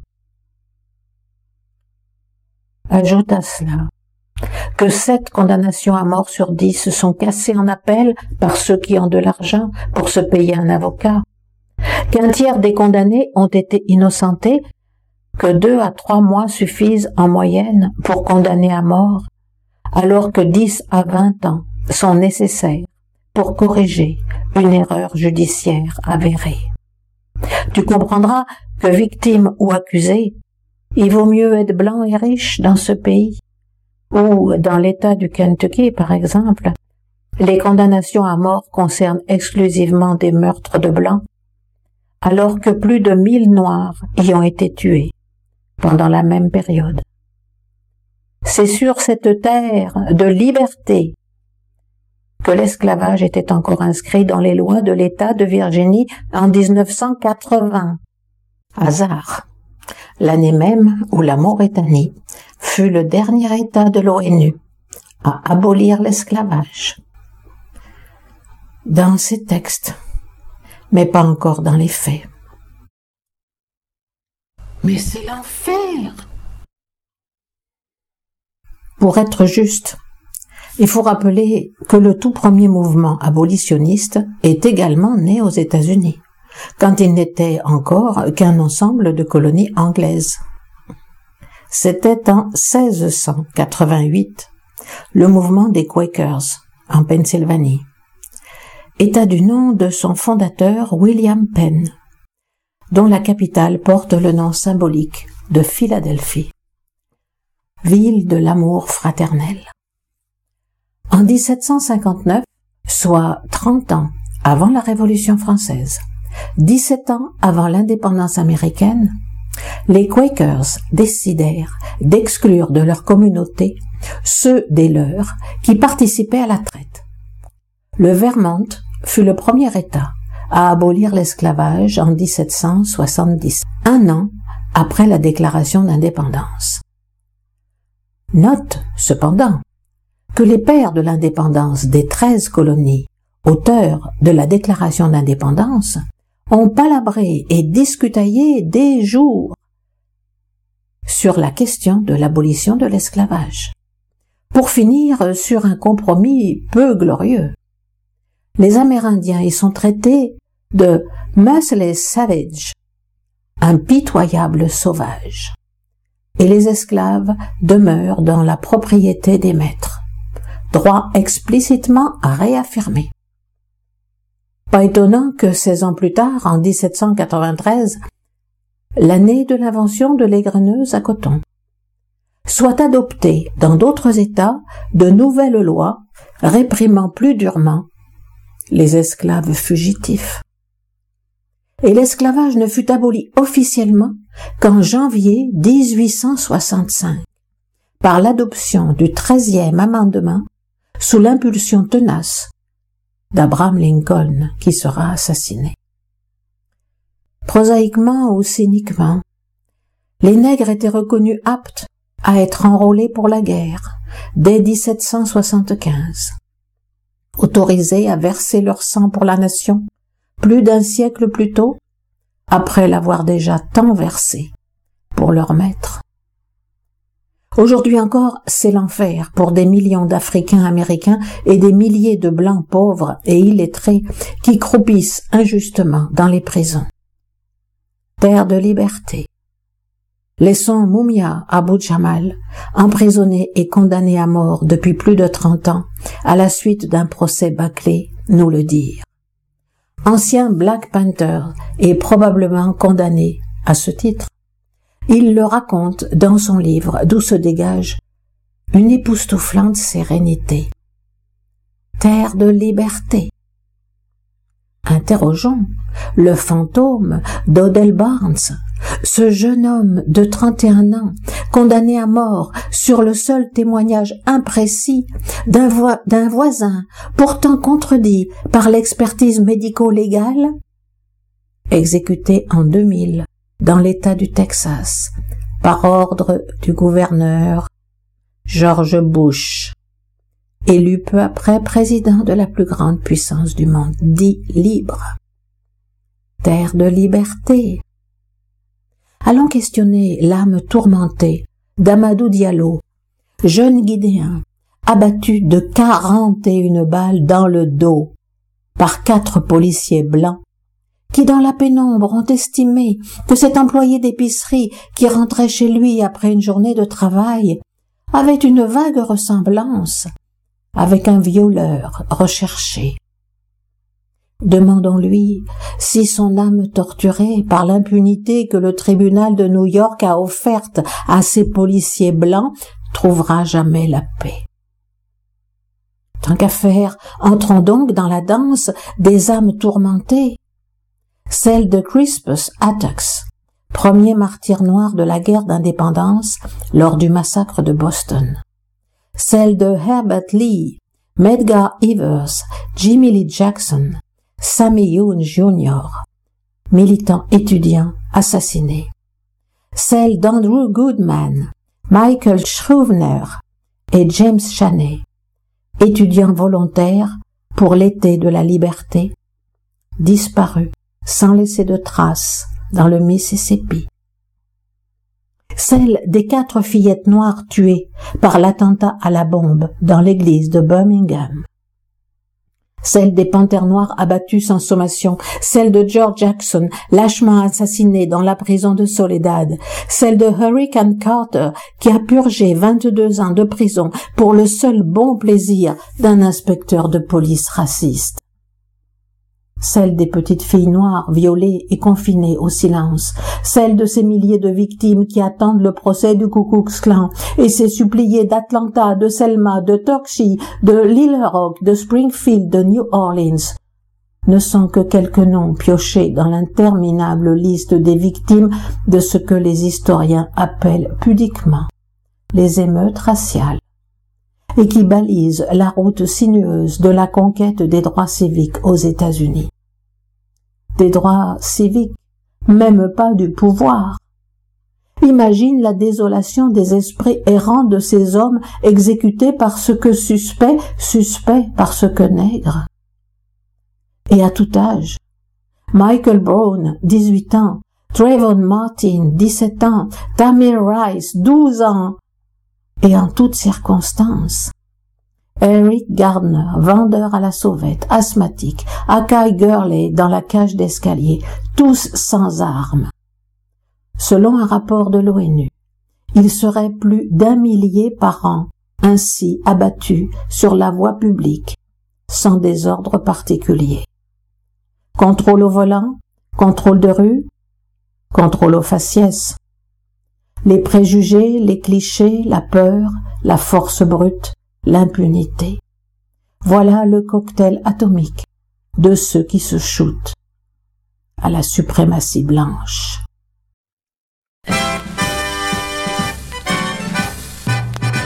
Ajoute à cela que 7 condamnations à mort sur 10 sont cassées en appel par ceux qui ont de l'argent pour se payer un avocat, qu'un tiers des condamnés ont été innocentés, que 2 à 3 mois suffisent en moyenne pour condamner à mort, alors que 10 à 20 ans sont nécessaires pour corriger une erreur judiciaire avérée. Tu comprendras que victime ou accusé, il vaut mieux être blanc et riche dans ce pays, ou dans l'État du Kentucky, par exemple, les condamnations à mort concernent exclusivement des meurtres de blancs, alors que plus de 1000 Noirs y ont été tués pendant la même période. C'est sur cette terre de liberté que l'esclavage était encore inscrit dans les lois de l'État de Virginie en 1980. Hasard, l'année même où la Mauritanie fut le dernier État de l'ONU à abolir l'esclavage. Dans ces textes, mais pas encore dans les faits. Mais c'est l'enfer! Pour être juste, il faut rappeler que le tout premier mouvement abolitionniste est également né aux États-Unis, quand il n'était encore qu'un ensemble de colonies anglaises. C'était en 1688, le mouvement des Quakers, en Pennsylvanie, état du nom de son fondateur William Penn, dont la capitale porte le nom symbolique de Philadelphie, ville de l'amour fraternel. En 1759, soit 30 ans avant la Révolution française, 17 ans avant l'indépendance américaine, les Quakers décidèrent d'exclure de leur communauté ceux des leurs qui participaient à la traite. Le Vermont fut le premier État à abolir l'esclavage en 1770, un an après la déclaration d'indépendance. Note, cependant, que les pères de l'indépendance des 13 colonies, auteurs de la déclaration d'indépendance, ont palabré et discutaillé des jours sur la question de l'abolition de l'esclavage, pour finir sur un compromis peu glorieux. Les Amérindiens y sont traités de « merciless savage », impitoyable sauvage, et les esclaves demeurent dans la propriété des maîtres, droit explicitement réaffirmé. Pas étonnant que 16 ans plus tard, en 1793, l'année de l'invention de l'égreneuse à coton, soient adoptées dans d'autres États de nouvelles lois réprimant plus durement les esclaves fugitifs. Et l'esclavage ne fut aboli officiellement qu'en janvier 1865 par l'adoption du 13e amendement sous l'impulsion tenace d'Abraham Lincoln qui sera assassiné. Prosaïquement ou cyniquement, les nègres étaient reconnus aptes à être enrôlés pour la guerre dès 1775, autorisés à verser leur sang pour la nation plus d'un siècle plus tôt, après l'avoir déjà tant versé pour leur maître. Aujourd'hui encore, c'est l'enfer pour des millions d'Africains américains et des milliers de Blancs pauvres et illettrés qui croupissent injustement dans les prisons. Terre de liberté. Laissons Mumia Abu Jamal, emprisonné et condamné à mort depuis plus de 30 ans, à la suite d'un procès bâclé, nous le dire. Ancien Black Panther et probablement condamné à ce titre, il le raconte dans son livre d'où se dégage une époustouflante sérénité. Terre de liberté. Interrogeons le fantôme d'Odell Barnes, ce jeune homme de 31 ans, condamné à mort sur le seul témoignage imprécis d'un voisin, pourtant contredit par l'expertise médico-légale, exécuté en 2000 dans l'État du Texas, par ordre du gouverneur George Bush, élu peu après président de la plus grande puissance du monde, dit libre. Terre de liberté. Allons questionner l'âme tourmentée d'Amadou Diallo, jeune Guinéen, abattu de 41 balles dans le dos par 4 policiers blancs, qui dans la pénombre ont estimé que cet employé d'épicerie qui rentrait chez lui après une journée de travail avait une vague ressemblance avec un violeur recherché. Demandons-lui si son âme torturée par l'impunité que le tribunal de New York a offerte à ces policiers blancs trouvera jamais la paix. Tant qu'à faire, entrons donc dans la danse des âmes tourmentées, celle de Crispus Attucks, premier martyr noir de la guerre d'indépendance lors du massacre de Boston, celle de Herbert Lee, Medgar Evers, Jimmy Lee Jackson, Sammy Younts Jr., militant étudiant assassiné, celle d'Andrew Goodman, Michael Shrewner et James Chaney, étudiants volontaires pour l'été de la liberté, disparus sans laisser de traces dans le Mississippi. Celle des 4 fillettes noires tuées par l'attentat à la bombe dans l'église de Birmingham. Celle des panthères noires abattus sans sommation, celle de George Jackson, lâchement assassiné dans la prison de Soledad, celle de Hurricane Carter, qui a purgé 22 ans de prison pour le seul bon plaisir d'un inspecteur de police raciste. Celle des petites filles noires violées et confinées au silence, celle de ces milliers de victimes qui attendent le procès du Ku Klux Klan et ces suppliés d'Atlanta, de Selma, de Tuskegee, de Little Rock, de Springfield, de New Orleans ne sont que quelques noms piochés dans l'interminable liste des victimes de ce que les historiens appellent pudiquement les émeutes raciales et qui balisent la route sinueuse de la conquête des droits civiques aux États-Unis. Des droits civiques, même pas du pouvoir. Imagine la désolation des esprits errants de ces hommes exécutés parce que suspects parce que nègres. Et à tout âge, Michael Brown, 18 ans, Trayvon Martin, 17 ans, Tamir Rice, 12 ans, et en toutes circonstances. Eric Gardner, vendeur à la sauvette, asthmatique, Akai Gurley dans la cage d'escalier, tous sans armes. Selon un rapport de l'ONU, il serait plus d'1 millier par an ainsi abattus sur la voie publique, sans désordre particulier. Contrôle au volant, contrôle de rue, contrôle aux faciès. Les préjugés, les clichés, la peur, la force brute, l'impunité. Voilà le cocktail atomique de ceux qui se shootent à la suprématie blanche.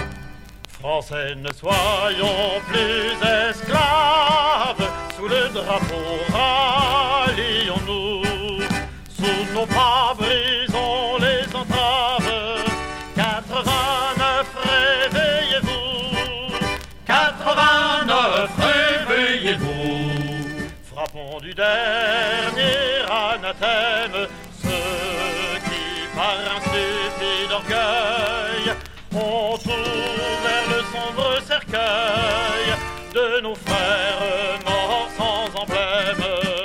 Français, ne soyons plus esclaves, sous le drapeau rallions-nous, sous nos pas brisons les entraves. 89, réveillez-vous, 89, réveillez-vous. Frappons du dernier anathème ceux qui, par un stupide orgueil, ont ouvert le sombre cercueil de nos frères morts sans emblème.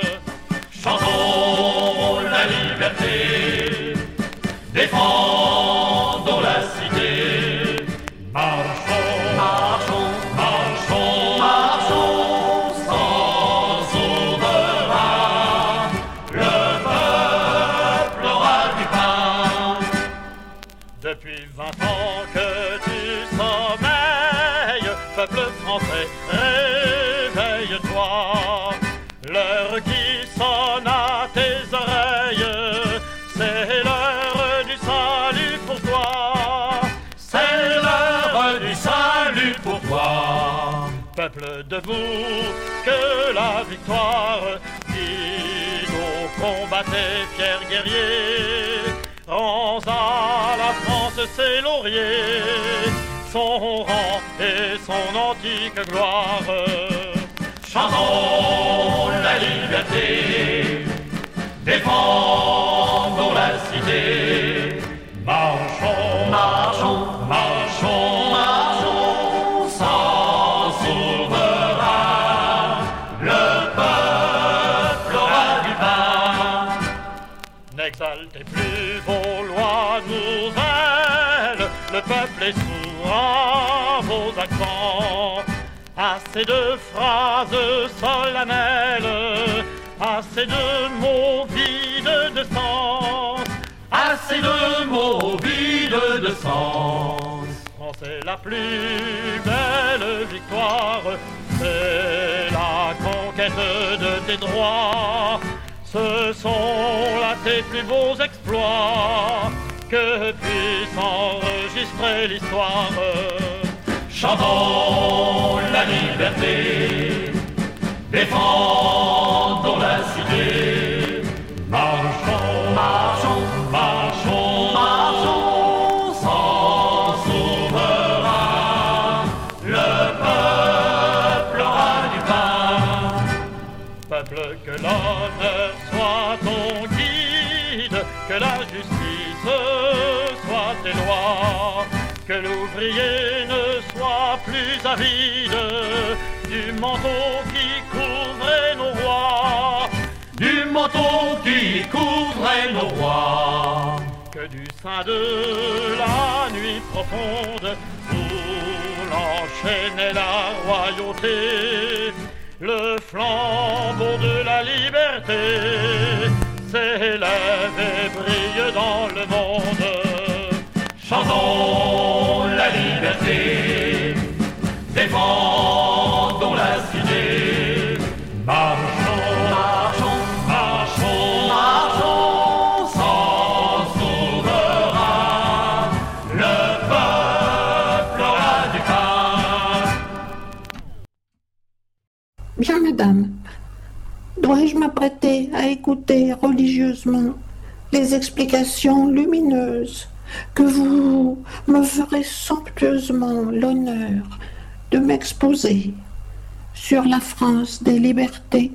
Chantons la liberté, défendons la cité. Marchons, marchons, marchons, marchons sans souverain. Le peuple aura du pain. Depuis 20 ans que tu sommeilles, peuple français, réveille-toi. L'heure qui sonne à tes oreilles, c'est l'heure du salut pour toi. C'est l'heure du salut pour toi. Peuple debout, que la victoire qui nous combattait, fiers guerriers, rends à la France ses lauriers, son rang et son antique gloire. Chantons la liberté, défendons la cité. Marchons, marchons, marchons, marchons sans souverain. Le peuple aura du pain. N'exaltez plus vos lois nouvelles, le peuple est sourd à vos accents. Assez de phrases solennelles, assez de mots vides de sens, assez de mots vides de sens. C'est la plus belle victoire, c'est la conquête de tes droits. Ce sont là tes plus beaux exploits, que puisse enregistrer l'histoire. Chantons la liberté, défendons la cité. Marchons, marchons, marchons, marchons sans souverain. Le peuple aura du pain. Peuple, que l'honneur soit ton guide, que la justice soit tes lois, que l'ouvrier ne soit plus avide du manteau qui couvrait nos rois, du manteau qui couvrait nos rois. Que du sein de la nuit profonde où l'enchaînait la royauté, le flambeau de la liberté s'élève et brille dans le monde. Chantons la liberté, défendons la cité. Marchons, marchons, marchons, marchons sans souverain. Le peuple aura du pain. Bien, madame, dois-je m'apprêter à écouter religieusement les explications lumineuses que vous me ferez somptueusement l'honneur de m'exposer sur la France des libertés?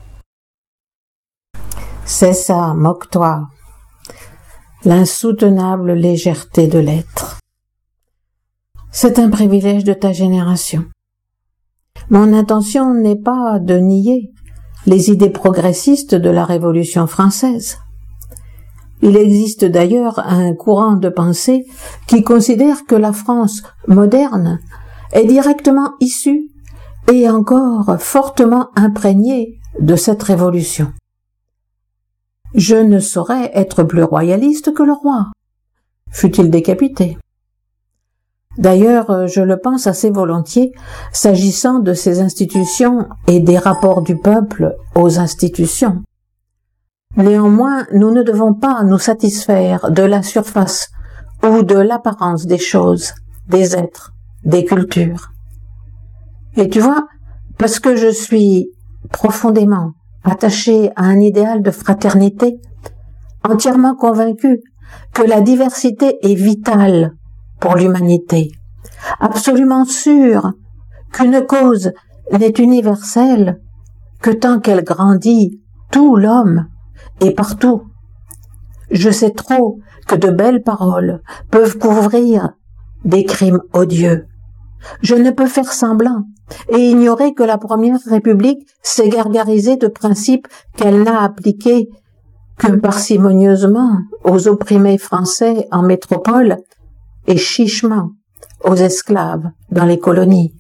C'est ça, moque-toi. L'insoutenable légèreté de l'être. C'est un privilège de ta génération. Mon intention n'est pas de nier les idées progressistes de la Révolution française. Il existe d'ailleurs un courant de pensée qui considère que la France moderne est directement issue et encore fortement imprégnée de cette révolution. Je ne saurais être plus royaliste que le roi, fût-il décapité. D'ailleurs, je le pense assez volontiers s'agissant de ces institutions et des rapports du peuple aux institutions. Néanmoins, nous ne devons pas nous satisfaire de la surface ou de l'apparence des choses, des êtres, des cultures. Et tu vois, parce que je suis profondément attachée à un idéal de fraternité, entièrement convaincue que la diversité est vitale pour l'humanité, absolument sûre qu'une cause n'est universelle que tant qu'elle grandit tout l'homme et partout. Je sais trop que de belles paroles peuvent couvrir des crimes odieux. Je ne peux faire semblant et ignorer que la Première République s'est gargarisée de principes qu'elle n'a appliqués que parcimonieusement aux opprimés français en métropole et chichement aux esclaves dans les colonies.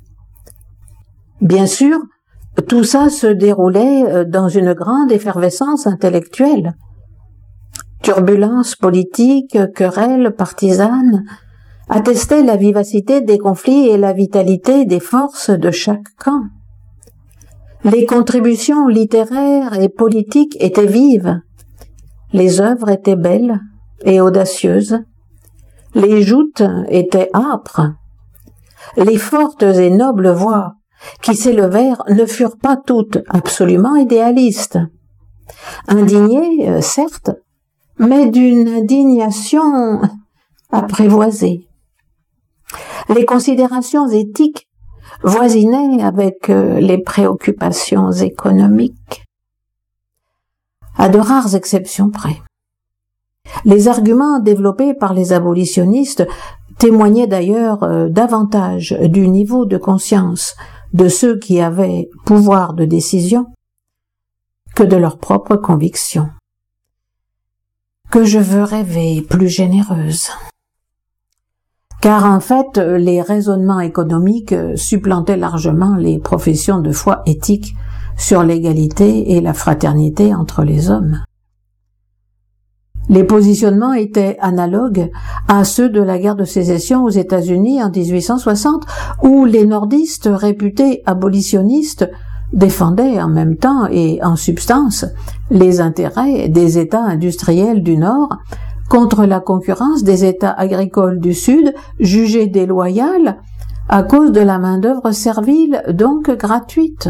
Bien sûr, tout ça se déroulait dans une grande effervescence intellectuelle. Turbulences politiques, querelles partisanes attestaient la vivacité des conflits et la vitalité des forces de chaque camp. Les contributions littéraires et politiques étaient vives, les œuvres étaient belles et audacieuses, les joutes étaient âpres, les fortes et nobles voix qui s'élevèrent ne furent pas toutes absolument idéalistes. Indignées, certes, mais d'une indignation apprivoisée. Les considérations éthiques voisinaient avec les préoccupations économiques, à de rares exceptions près. Les arguments développés par les abolitionnistes témoignaient d'ailleurs davantage du niveau de conscience de ceux qui avaient pouvoir de décision que de leurs propres convictions. Que je veux rêver plus généreuse. Car en fait, les raisonnements économiques supplantaient largement les professions de foi éthique sur l'égalité et la fraternité entre les hommes. Les positionnements étaient analogues à ceux de la guerre de sécession aux États-Unis en 1860, où les nordistes réputés abolitionnistes défendaient en même temps et en substance les intérêts des États industriels du Nord contre la concurrence des États agricoles du Sud, jugés déloyales à cause de la main-d'œuvre servile, donc gratuite.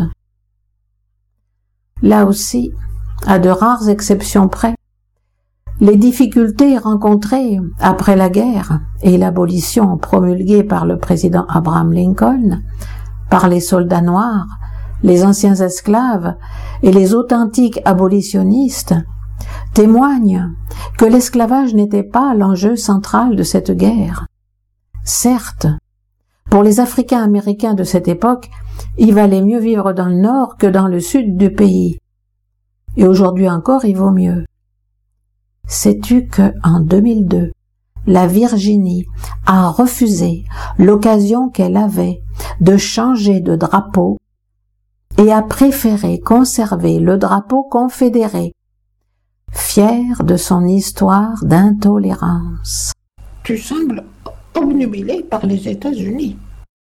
Là aussi, à de rares exceptions près, les difficultés rencontrées après la guerre et l'abolition promulguée par le président Abraham Lincoln, par les soldats noirs, les anciens esclaves et les authentiques abolitionnistes, témoignent que l'esclavage n'était pas l'enjeu central de cette guerre. Certes, pour les Africains américains de cette époque, il valait mieux vivre dans le nord que dans le sud du pays. Et aujourd'hui encore, il vaut mieux. Sais-tu que, en 2002, la Virginie a refusé l'occasion qu'elle avait de changer de drapeau et a préféré conserver le drapeau confédéré, fière de son histoire d'intolérance. Tu sembles obnubilé par les États-Unis.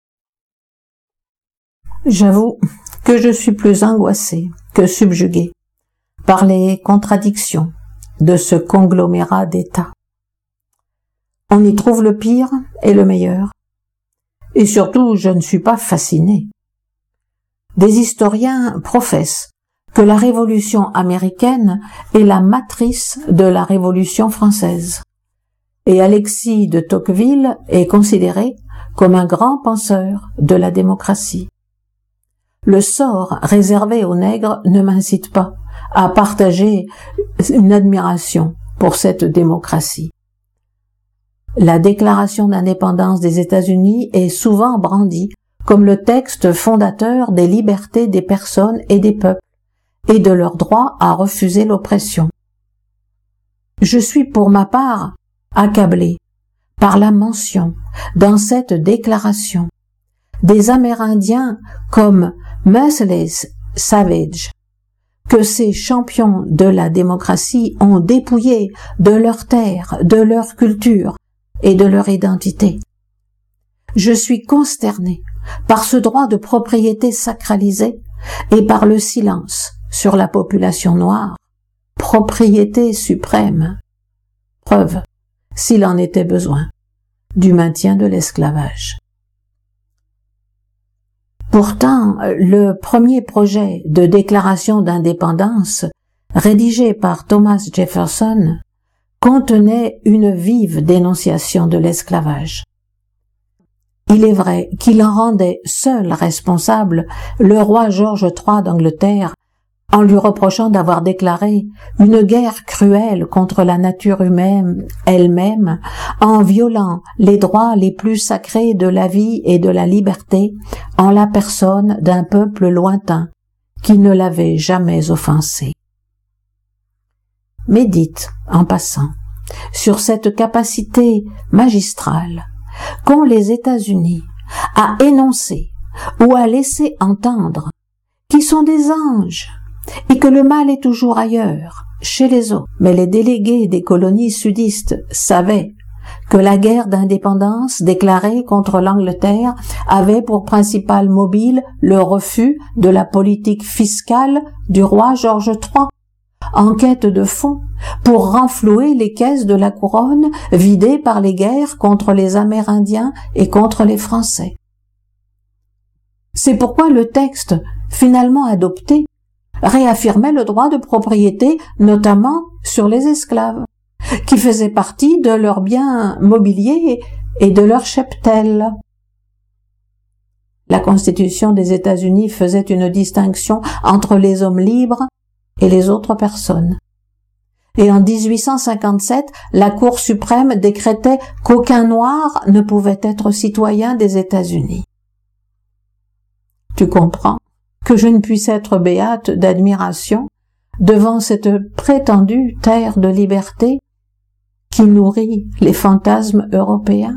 J'avoue que je suis plus angoissée que subjuguée par les contradictions de ce conglomérat d'États. On y trouve le pire et le meilleur. Et surtout, je ne suis pas fascinée. Des historiens professent que la Révolution américaine est la matrice de la Révolution française. Et Alexis de Tocqueville est considéré comme un grand penseur de la démocratie. Le sort réservé aux nègres ne m'incite pas à partager une admiration pour cette démocratie. La Déclaration d'indépendance des États-Unis est souvent brandie comme le texte fondateur des libertés des personnes et des peuples et de leur droit à refuser l'oppression. Je suis pour ma part accablé par la mention dans cette déclaration des Amérindiens comme Merciless Savage, que ces champions de la démocratie ont dépouillé de leur terre, de leur culture et de leur identité. Je suis consterné par ce droit de propriété sacralisé et par le silence sur la population noire, propriété suprême. Preuve, s'il en était besoin, du maintien de l'esclavage. Pourtant, le premier projet de déclaration d'indépendance, rédigé par Thomas Jefferson, contenait une vive dénonciation de l'esclavage. Il est vrai qu'il en rendait seul responsable le roi George III d'Angleterre en lui reprochant d'avoir déclaré une guerre cruelle contre la nature humaine elle-même, en violant les droits les plus sacrés de la vie et de la liberté en la personne d'un peuple lointain qui ne l'avait jamais offensé. Médite, en passant, sur cette capacité magistrale qu'ont les États-Unis à énoncer ou à laisser entendre qu'ils sont des anges et que le mal est toujours ailleurs, chez les autres. Mais les délégués des colonies sudistes savaient que la guerre d'indépendance déclarée contre l'Angleterre avait pour principal mobile le refus de la politique fiscale du roi George III, en quête de fonds pour renflouer les caisses de la couronne vidées par les guerres contre les Amérindiens et contre les Français. C'est pourquoi le texte, finalement adopté, réaffirmait le droit de propriété, notamment sur les esclaves, qui faisaient partie de leurs biens mobiliers et de leur cheptel. La Constitution des États-Unis faisait une distinction entre les hommes libres et les autres personnes. Et en 1857, la Cour suprême décrétait qu'aucun noir ne pouvait être citoyen des États-Unis. Tu comprends que je ne puisse être béate d'admiration devant cette prétendue terre de liberté qui nourrit les fantasmes européens.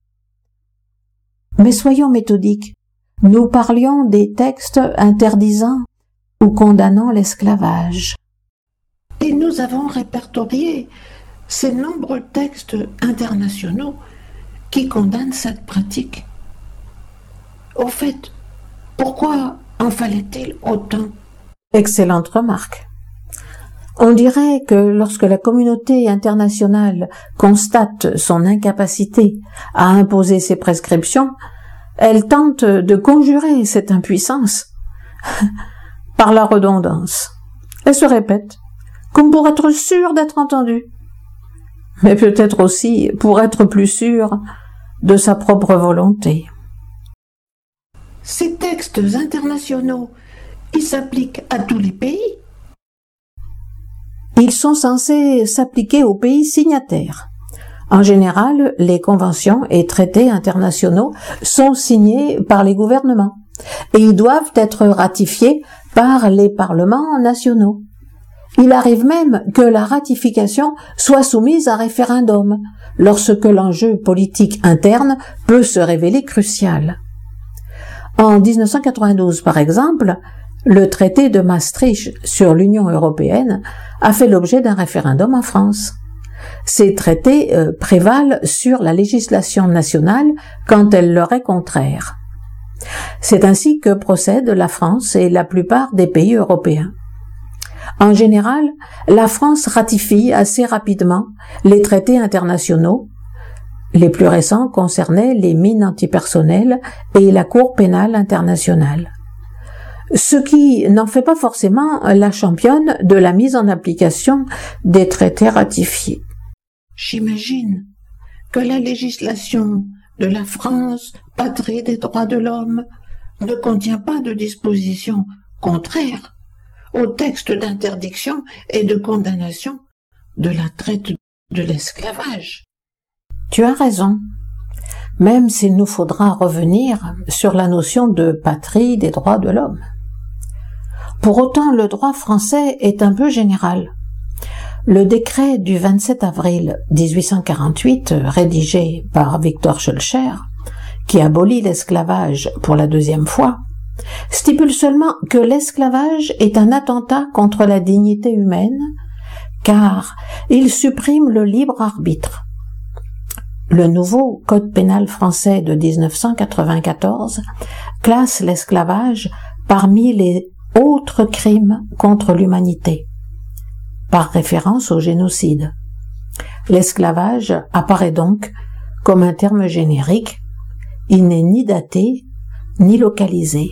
Mais soyons méthodiques. Nous parlions des textes interdisant ou condamnant l'esclavage. Et nous avons répertorié ces nombreux textes internationaux qui condamnent cette pratique. Au fait, pourquoi en fallait-il autant? Excellente remarque. On dirait que lorsque la communauté internationale constate son incapacité à imposer ses prescriptions, elle tente de conjurer cette impuissance par la redondance. Elle se répète, comme pour être sûre d'être entendue, mais peut-être aussi pour être plus sûre de sa propre volonté. Ces textes internationaux, ils s'appliquent à tous les pays? Ils sont censés s'appliquer aux pays signataires. En général, les conventions et traités internationaux sont signés par les gouvernements et ils doivent être ratifiés par les parlements nationaux. Il arrive même que la ratification soit soumise à référendum lorsque l'enjeu politique interne peut se révéler crucial. En 1992, par exemple, le traité de Maastricht sur l'Union européenne a fait l'objet d'un référendum en France. Ces traités prévalent sur la législation nationale quand elle leur est contraire. C'est ainsi que procèdent la France et la plupart des pays européens. En général, la France ratifie assez rapidement les traités internationaux. Les plus récents concernaient les mines antipersonnelles et la Cour pénale internationale. Ce qui n'en fait pas forcément la championne de la mise en application des traités ratifiés. J'imagine que la législation de la France, patrie des droits de l'homme, ne contient pas de dispositions contraires au texte d'interdiction et de condamnation de la traite de l'esclavage. Tu as raison, même s'il nous faudra revenir sur la notion de patrie des droits de l'homme. Pour autant, le droit français est un peu général. Le décret du 27 avril 1848, rédigé par Victor Schœlcher, qui abolit l'esclavage pour la deuxième fois, stipule seulement que l'esclavage est un attentat contre la dignité humaine, car il supprime le libre arbitre. Le nouveau Code pénal français de 1994 classe l'esclavage parmi les autres crimes contre l'humanité, par référence au génocide. L'esclavage apparaît donc comme un terme générique. Il n'est ni daté, ni localisée.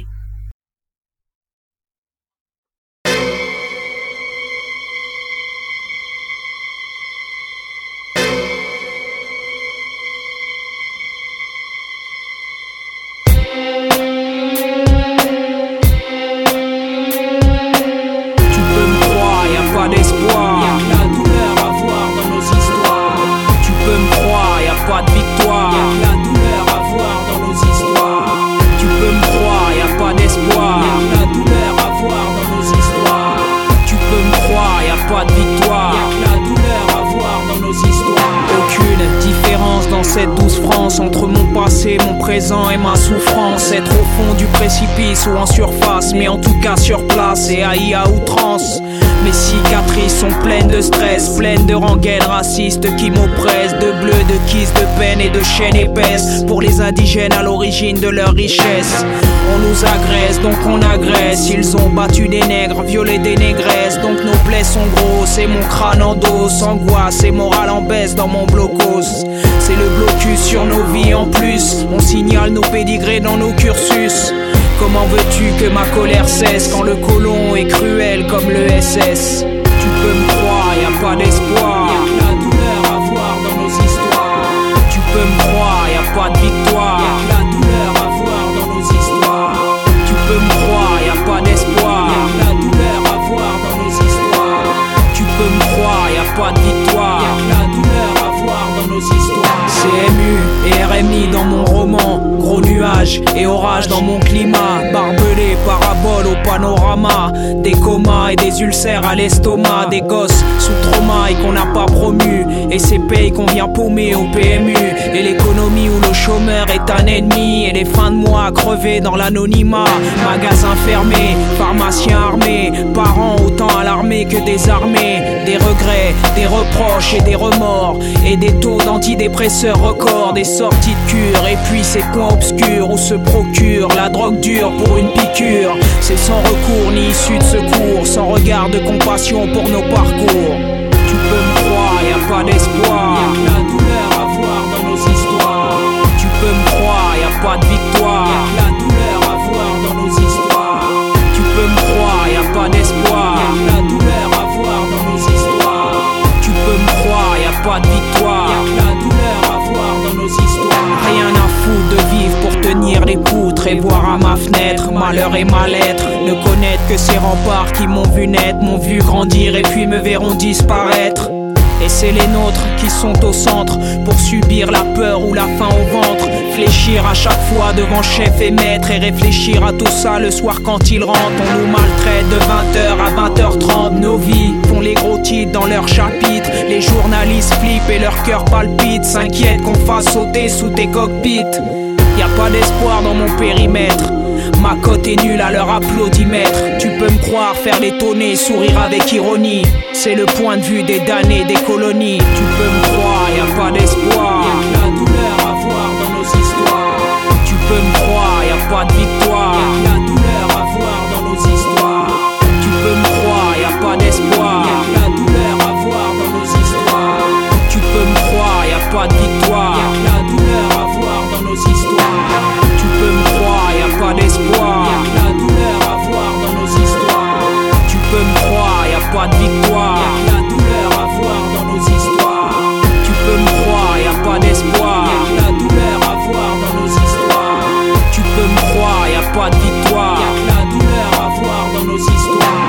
Cette douce France entre mon passé, mon présent et ma souffrance. Être au fond du précipice ou en surface, mais en tout cas sur place et haï à outrance. Mes cicatrices sont pleines de stress, pleines de rengaines racistes qui m'oppressent, de bleu, de kiss, de peine et de chaînes épaisses. Pour les indigènes à l'origine de leur richesse, on nous agresse, donc on agresse. Ils ont battu des nègres, violé des négresses, donc nos plaies sont grosses et mon crâne en dos. Angoisse et morale en baisse dans mon blocos. C'est le blocus sur nos vies en plus. On signale nos pédigrés dans nos cursus. Comment veux-tu que ma colère cesse quand le colon est cruel comme le SS? Tu peux me croire, y a pas d'espoir. Y'a que la douleur à voir dans nos histoires. Tu peux me croire, y a pas de victoire. Y'a que la douleur à voir dans nos histoires. Tu peux me croire, y a pas d'espoir. Y'a que la douleur à voir dans nos histoires. Tu peux me croire, y a pas de victoire. Y'a que la douleur à voir dans nos histoires. CMU et RMI dans mon roman, gros nuages et orages dans mon climat, barbelé, parabole au panorama, des comas et des ulcères à l'estomac, des gosses sous trauma et qu'on n'a pas promu, et ces pays qu'on vient paumer au PMU, et l'économie où le chômeur est un ennemi, et les fins de mois crevés dans l'anonymat, magasins fermés, pharmaciens armés, parents autant alarmés que désarmés, des regrets, des reproches et des remords, et des taux d'antidépresseurs records, des sorties de cure, et puis ces coins obscurs où se procure la drogue dure pour une piqûre. C'est sans recours ni issue de secours, sans regard de compassion pour nos parcours. Tu peux me croire, y a pas d'espoir. Y'a que la douleur à voir dans nos histoires. Tu peux me croire, y a pas de victoire. Y'a que la douleur à voir dans nos histoires. Tu peux me croire, y a pas d'espoir. Y'a que la douleur à voir dans nos histoires. Tu peux me croire, y a pas de victoire. Y'a que la douleur à voir dans nos histoires. Rien à foutre de vivre pour tenir les poutres et voir à ma fenêtre malheur et mal-être. Ne connaître que ces remparts qui m'ont vu naître, m'ont vu grandir et puis me verront disparaître. Et c'est les nôtres qui sont au centre pour subir la peur ou la faim au ventre. Fléchir à chaque fois devant chef et maître et réfléchir à tout ça le soir quand ils rentrent. On nous maltraite de 20h à 20h30. Nos vies font les gros titres dans leurs chapitres. Les journalistes flippent et leur cœur palpite, s'inquiètent qu'on fasse sauter sous tes cockpits. Y a pas d'espoir dans mon périmètre. Ma cote est nulle à leur applaudimètre. Tu peux me croire, faire l'étonner, sourire avec ironie. C'est le point de vue des damnés des colonies. Tu peux me croire, y a pas d'espoir. Y'a que la douleur à voir dans nos histoires. Tu peux me croire, y a pas de victoire. Y'a que la douleur à voir dans nos histoires. Tu peux me croire, y a pas d'espoir. Y'a que la douleur à voir dans nos histoires. Tu peux me croire, y a pas de victoire. Y'a que la douleur à voir dans nos histoires. Tu peux me croire, y a pas d'espoir. Y'a que la douleur à voir dans nos histoires. Tu peux me croire, y a pas de victoire. Y'a que la douleur à voir dans nos histoires. Tu peux me croire, y a pas d'espoir. Y'a que la douleur à voir dans nos histoires. Tu peux me croire, y a pas de victoire. Y'a que la douleur à voir dans nos histoires.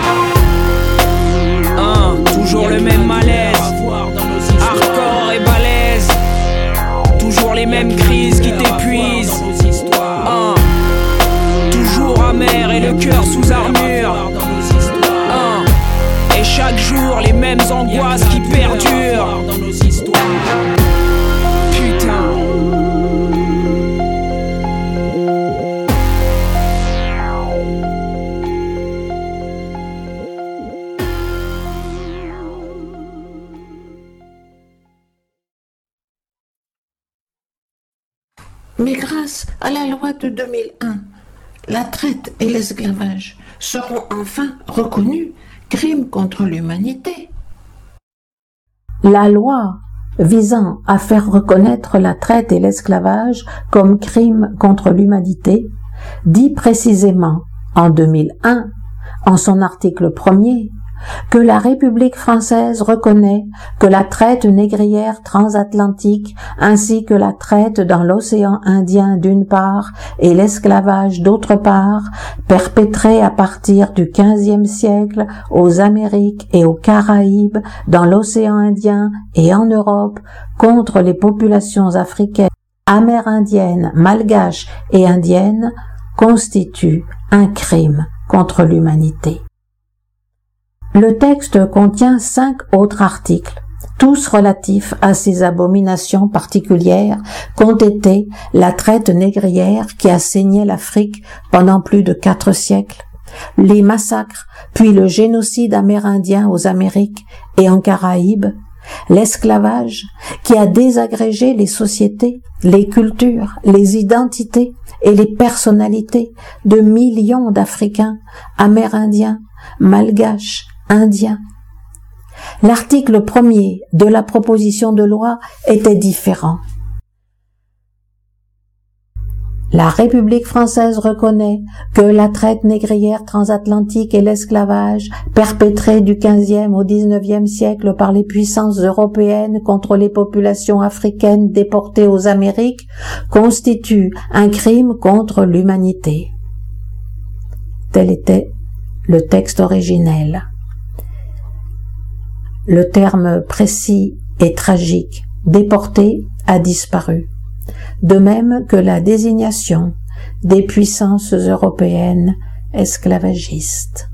Toujours le même malaise, hardcore et balèze. Toujours les mêmes crises qui t'épuisent. Toujours amer et le cœur sous armure. Et chaque jour les mêmes angoisses qui perdurent. Putain. Mais grâce à la loi de 2001, la traite et l'esclavage seront enfin reconnus crimes contre l'humanité. La loi visant à faire reconnaître la traite et l'esclavage comme crimes contre l'humanité dit précisément en 2001, en son article 1er, que la République française reconnaît que la traite négrière transatlantique ainsi que la traite dans l'océan Indien d'une part et l'esclavage d'autre part, perpétrés à partir du XVe siècle aux Amériques et aux Caraïbes, dans l'océan Indien et en Europe, contre les populations africaines, amérindiennes, malgaches et indiennes, constitue un crime contre l'humanité. Le texte contient 5 autres articles, tous relatifs à ces abominations particulières qu'ont été la traite négrière qui a saigné l'Afrique pendant plus de 4 siècles, les massacres, puis le génocide amérindien aux Amériques et en Caraïbes, l'esclavage qui a désagrégé les sociétés, les cultures, les identités et les personnalités de millions d'Africains, Amérindiens, Malgaches, Indiens. L'article 1er de la proposition de loi était différent. La République française reconnaît que la traite négrière transatlantique et l'esclavage perpétrés du XVe au XIXe siècle par les puissances européennes contre les populations africaines déportées aux Amériques constituent un crime contre l'humanité. Tel était le texte originel. Le terme précis et tragique « déporté » a disparu, de même que la désignation des puissances européennes esclavagistes.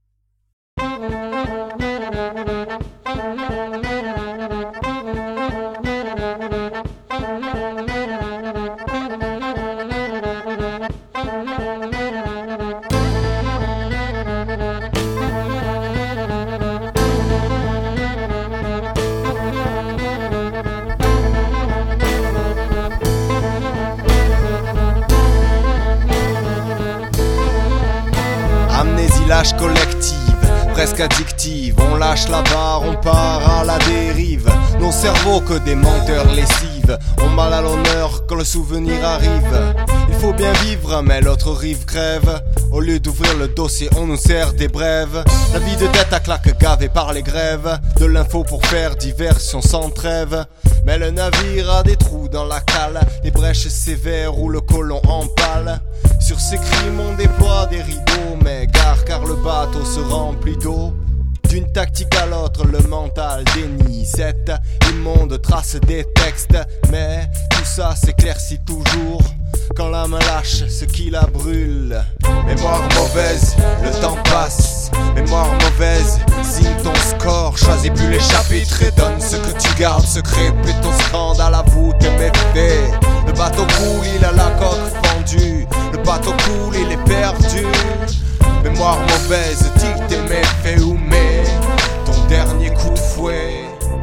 Lâche collective, presque addictive, on lâche la barre, on part à la dérive. Nos cerveaux que des menteurs lessives, ont mal à l'honneur quand le souvenir arrive. Il faut bien vivre mais l'autre rive crève. Au lieu d'ouvrir le dossier on nous sert des brèves. La vie de tête à claque gavée par les grèves. De l'info pour faire diversion sans trêve. Mais le navire a des trous dans la cale, des brèches sévères où le colon empale. Sur ces crimes on déploie des rideaux, mais gare car le bateau se remplit d'eau. D'une tactique à l'autre le mental dénie cette immonde trace des textes. Mais tout ça s'éclaircit toujours quand l'âme lâche ce qui la brûle. Mémoire mauvaise, le temps passe. Mémoire mauvaise, signe ton score. Choisis plus les chapitres et donne ce que tu gardes secret. Puis ton scandale avoue tes méfaits. Le bateau coule, il a la coque fendue. Le bateau coule, il est perdu. Mémoire mauvaise, dis tes méfaits ou mais ton dernier coup de fouet.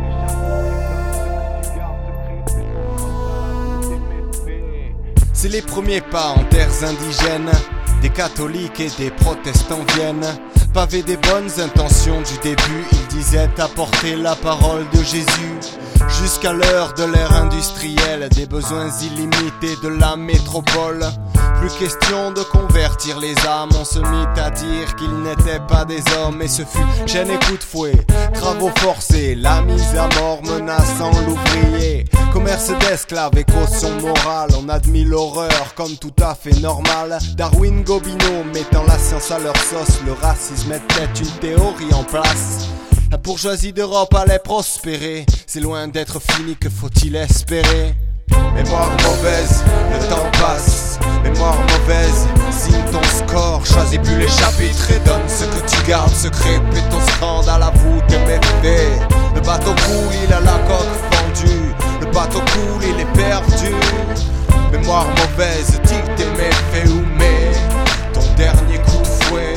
C'est les premiers pas en terres indigènes. Des catholiques et des protestants viennent pavé des bonnes intentions du début. Ils disaient apporter la parole de Jésus. Jusqu'à l'heure de l'ère industrielle, des besoins illimités de la métropole. Plus question de convertir les âmes, on se mit à dire qu'ils n'étaient pas des hommes. Et ce fut chaîne et coup de fouet, travaux forcés, la mise à mort menaçant l'ouvrier. Commerce d'esclaves et caution morale, on admit l'horreur comme tout à fait normal. Darwin Gobineau mettant la science à leur sauce, le racisme était une théorie en place. La bourgeoisie d'Europe allait prospérer, c'est loin d'être fini, que faut-il espérer? Mémoire mauvaise, le temps passe. Mémoire mauvaise, signe ton score. Choisis plus les chapitres et donne ce que tu gardes secret. Puis ton scandale avoue tes méfaits. Le bateau coule, il a la coque fendue. Le bateau coule, il est perdu. Mémoire mauvaise, dis tes méfaits ou mais ton dernier coup de fouet.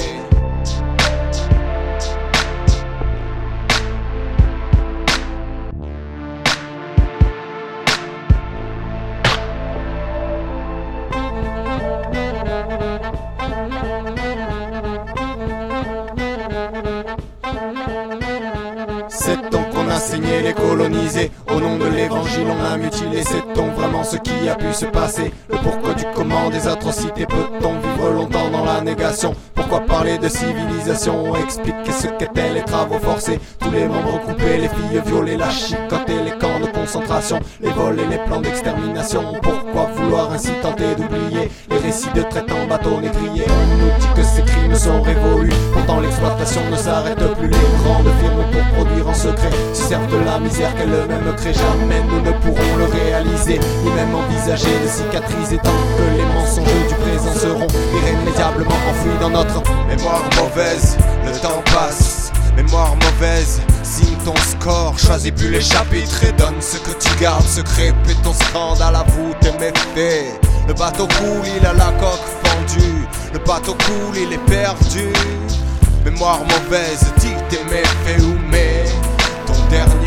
a saigné les colonisés. Au nom de l'évangile on a mutilé. Sait-on vraiment ce qui a pu se passer? Le pourquoi du comment des atrocités? Peut-on vivre longtemps dans la négation? Pourquoi parler de civilisation? Expliquer ce qu'étaient les travaux forcés. Tous les membres coupés, les filles violées, la chicoter, les camps de concentration, les vols et les plans d'extermination. Pourquoi vouloir ainsi tenter d'oublier les récits de traite en bateau négrier? On nous dit que ces crimes sont révolus, pourtant l'exploitation ne s'arrête plus. Les grandes firmes pour produire en secret se servent de la misère qu'elles-mêmes créent. Jamais nous ne pourrons le réaliser, ni même envisager de cicatriser, tant que les mensonges du présent seront irrémédiablement enfouis dans notre mémoire mauvaise. Le temps passe, mémoire mauvaise, signe ton score, choisis plus les chapitres et donne ce que tu gardes secret. Puis ton scandale, avoue tes méfaits. Le bateau coule, il a la coque fendue. Le bateau coule, il est perdu. Mémoire mauvaise, dis tes méfaits ou mais ton dernier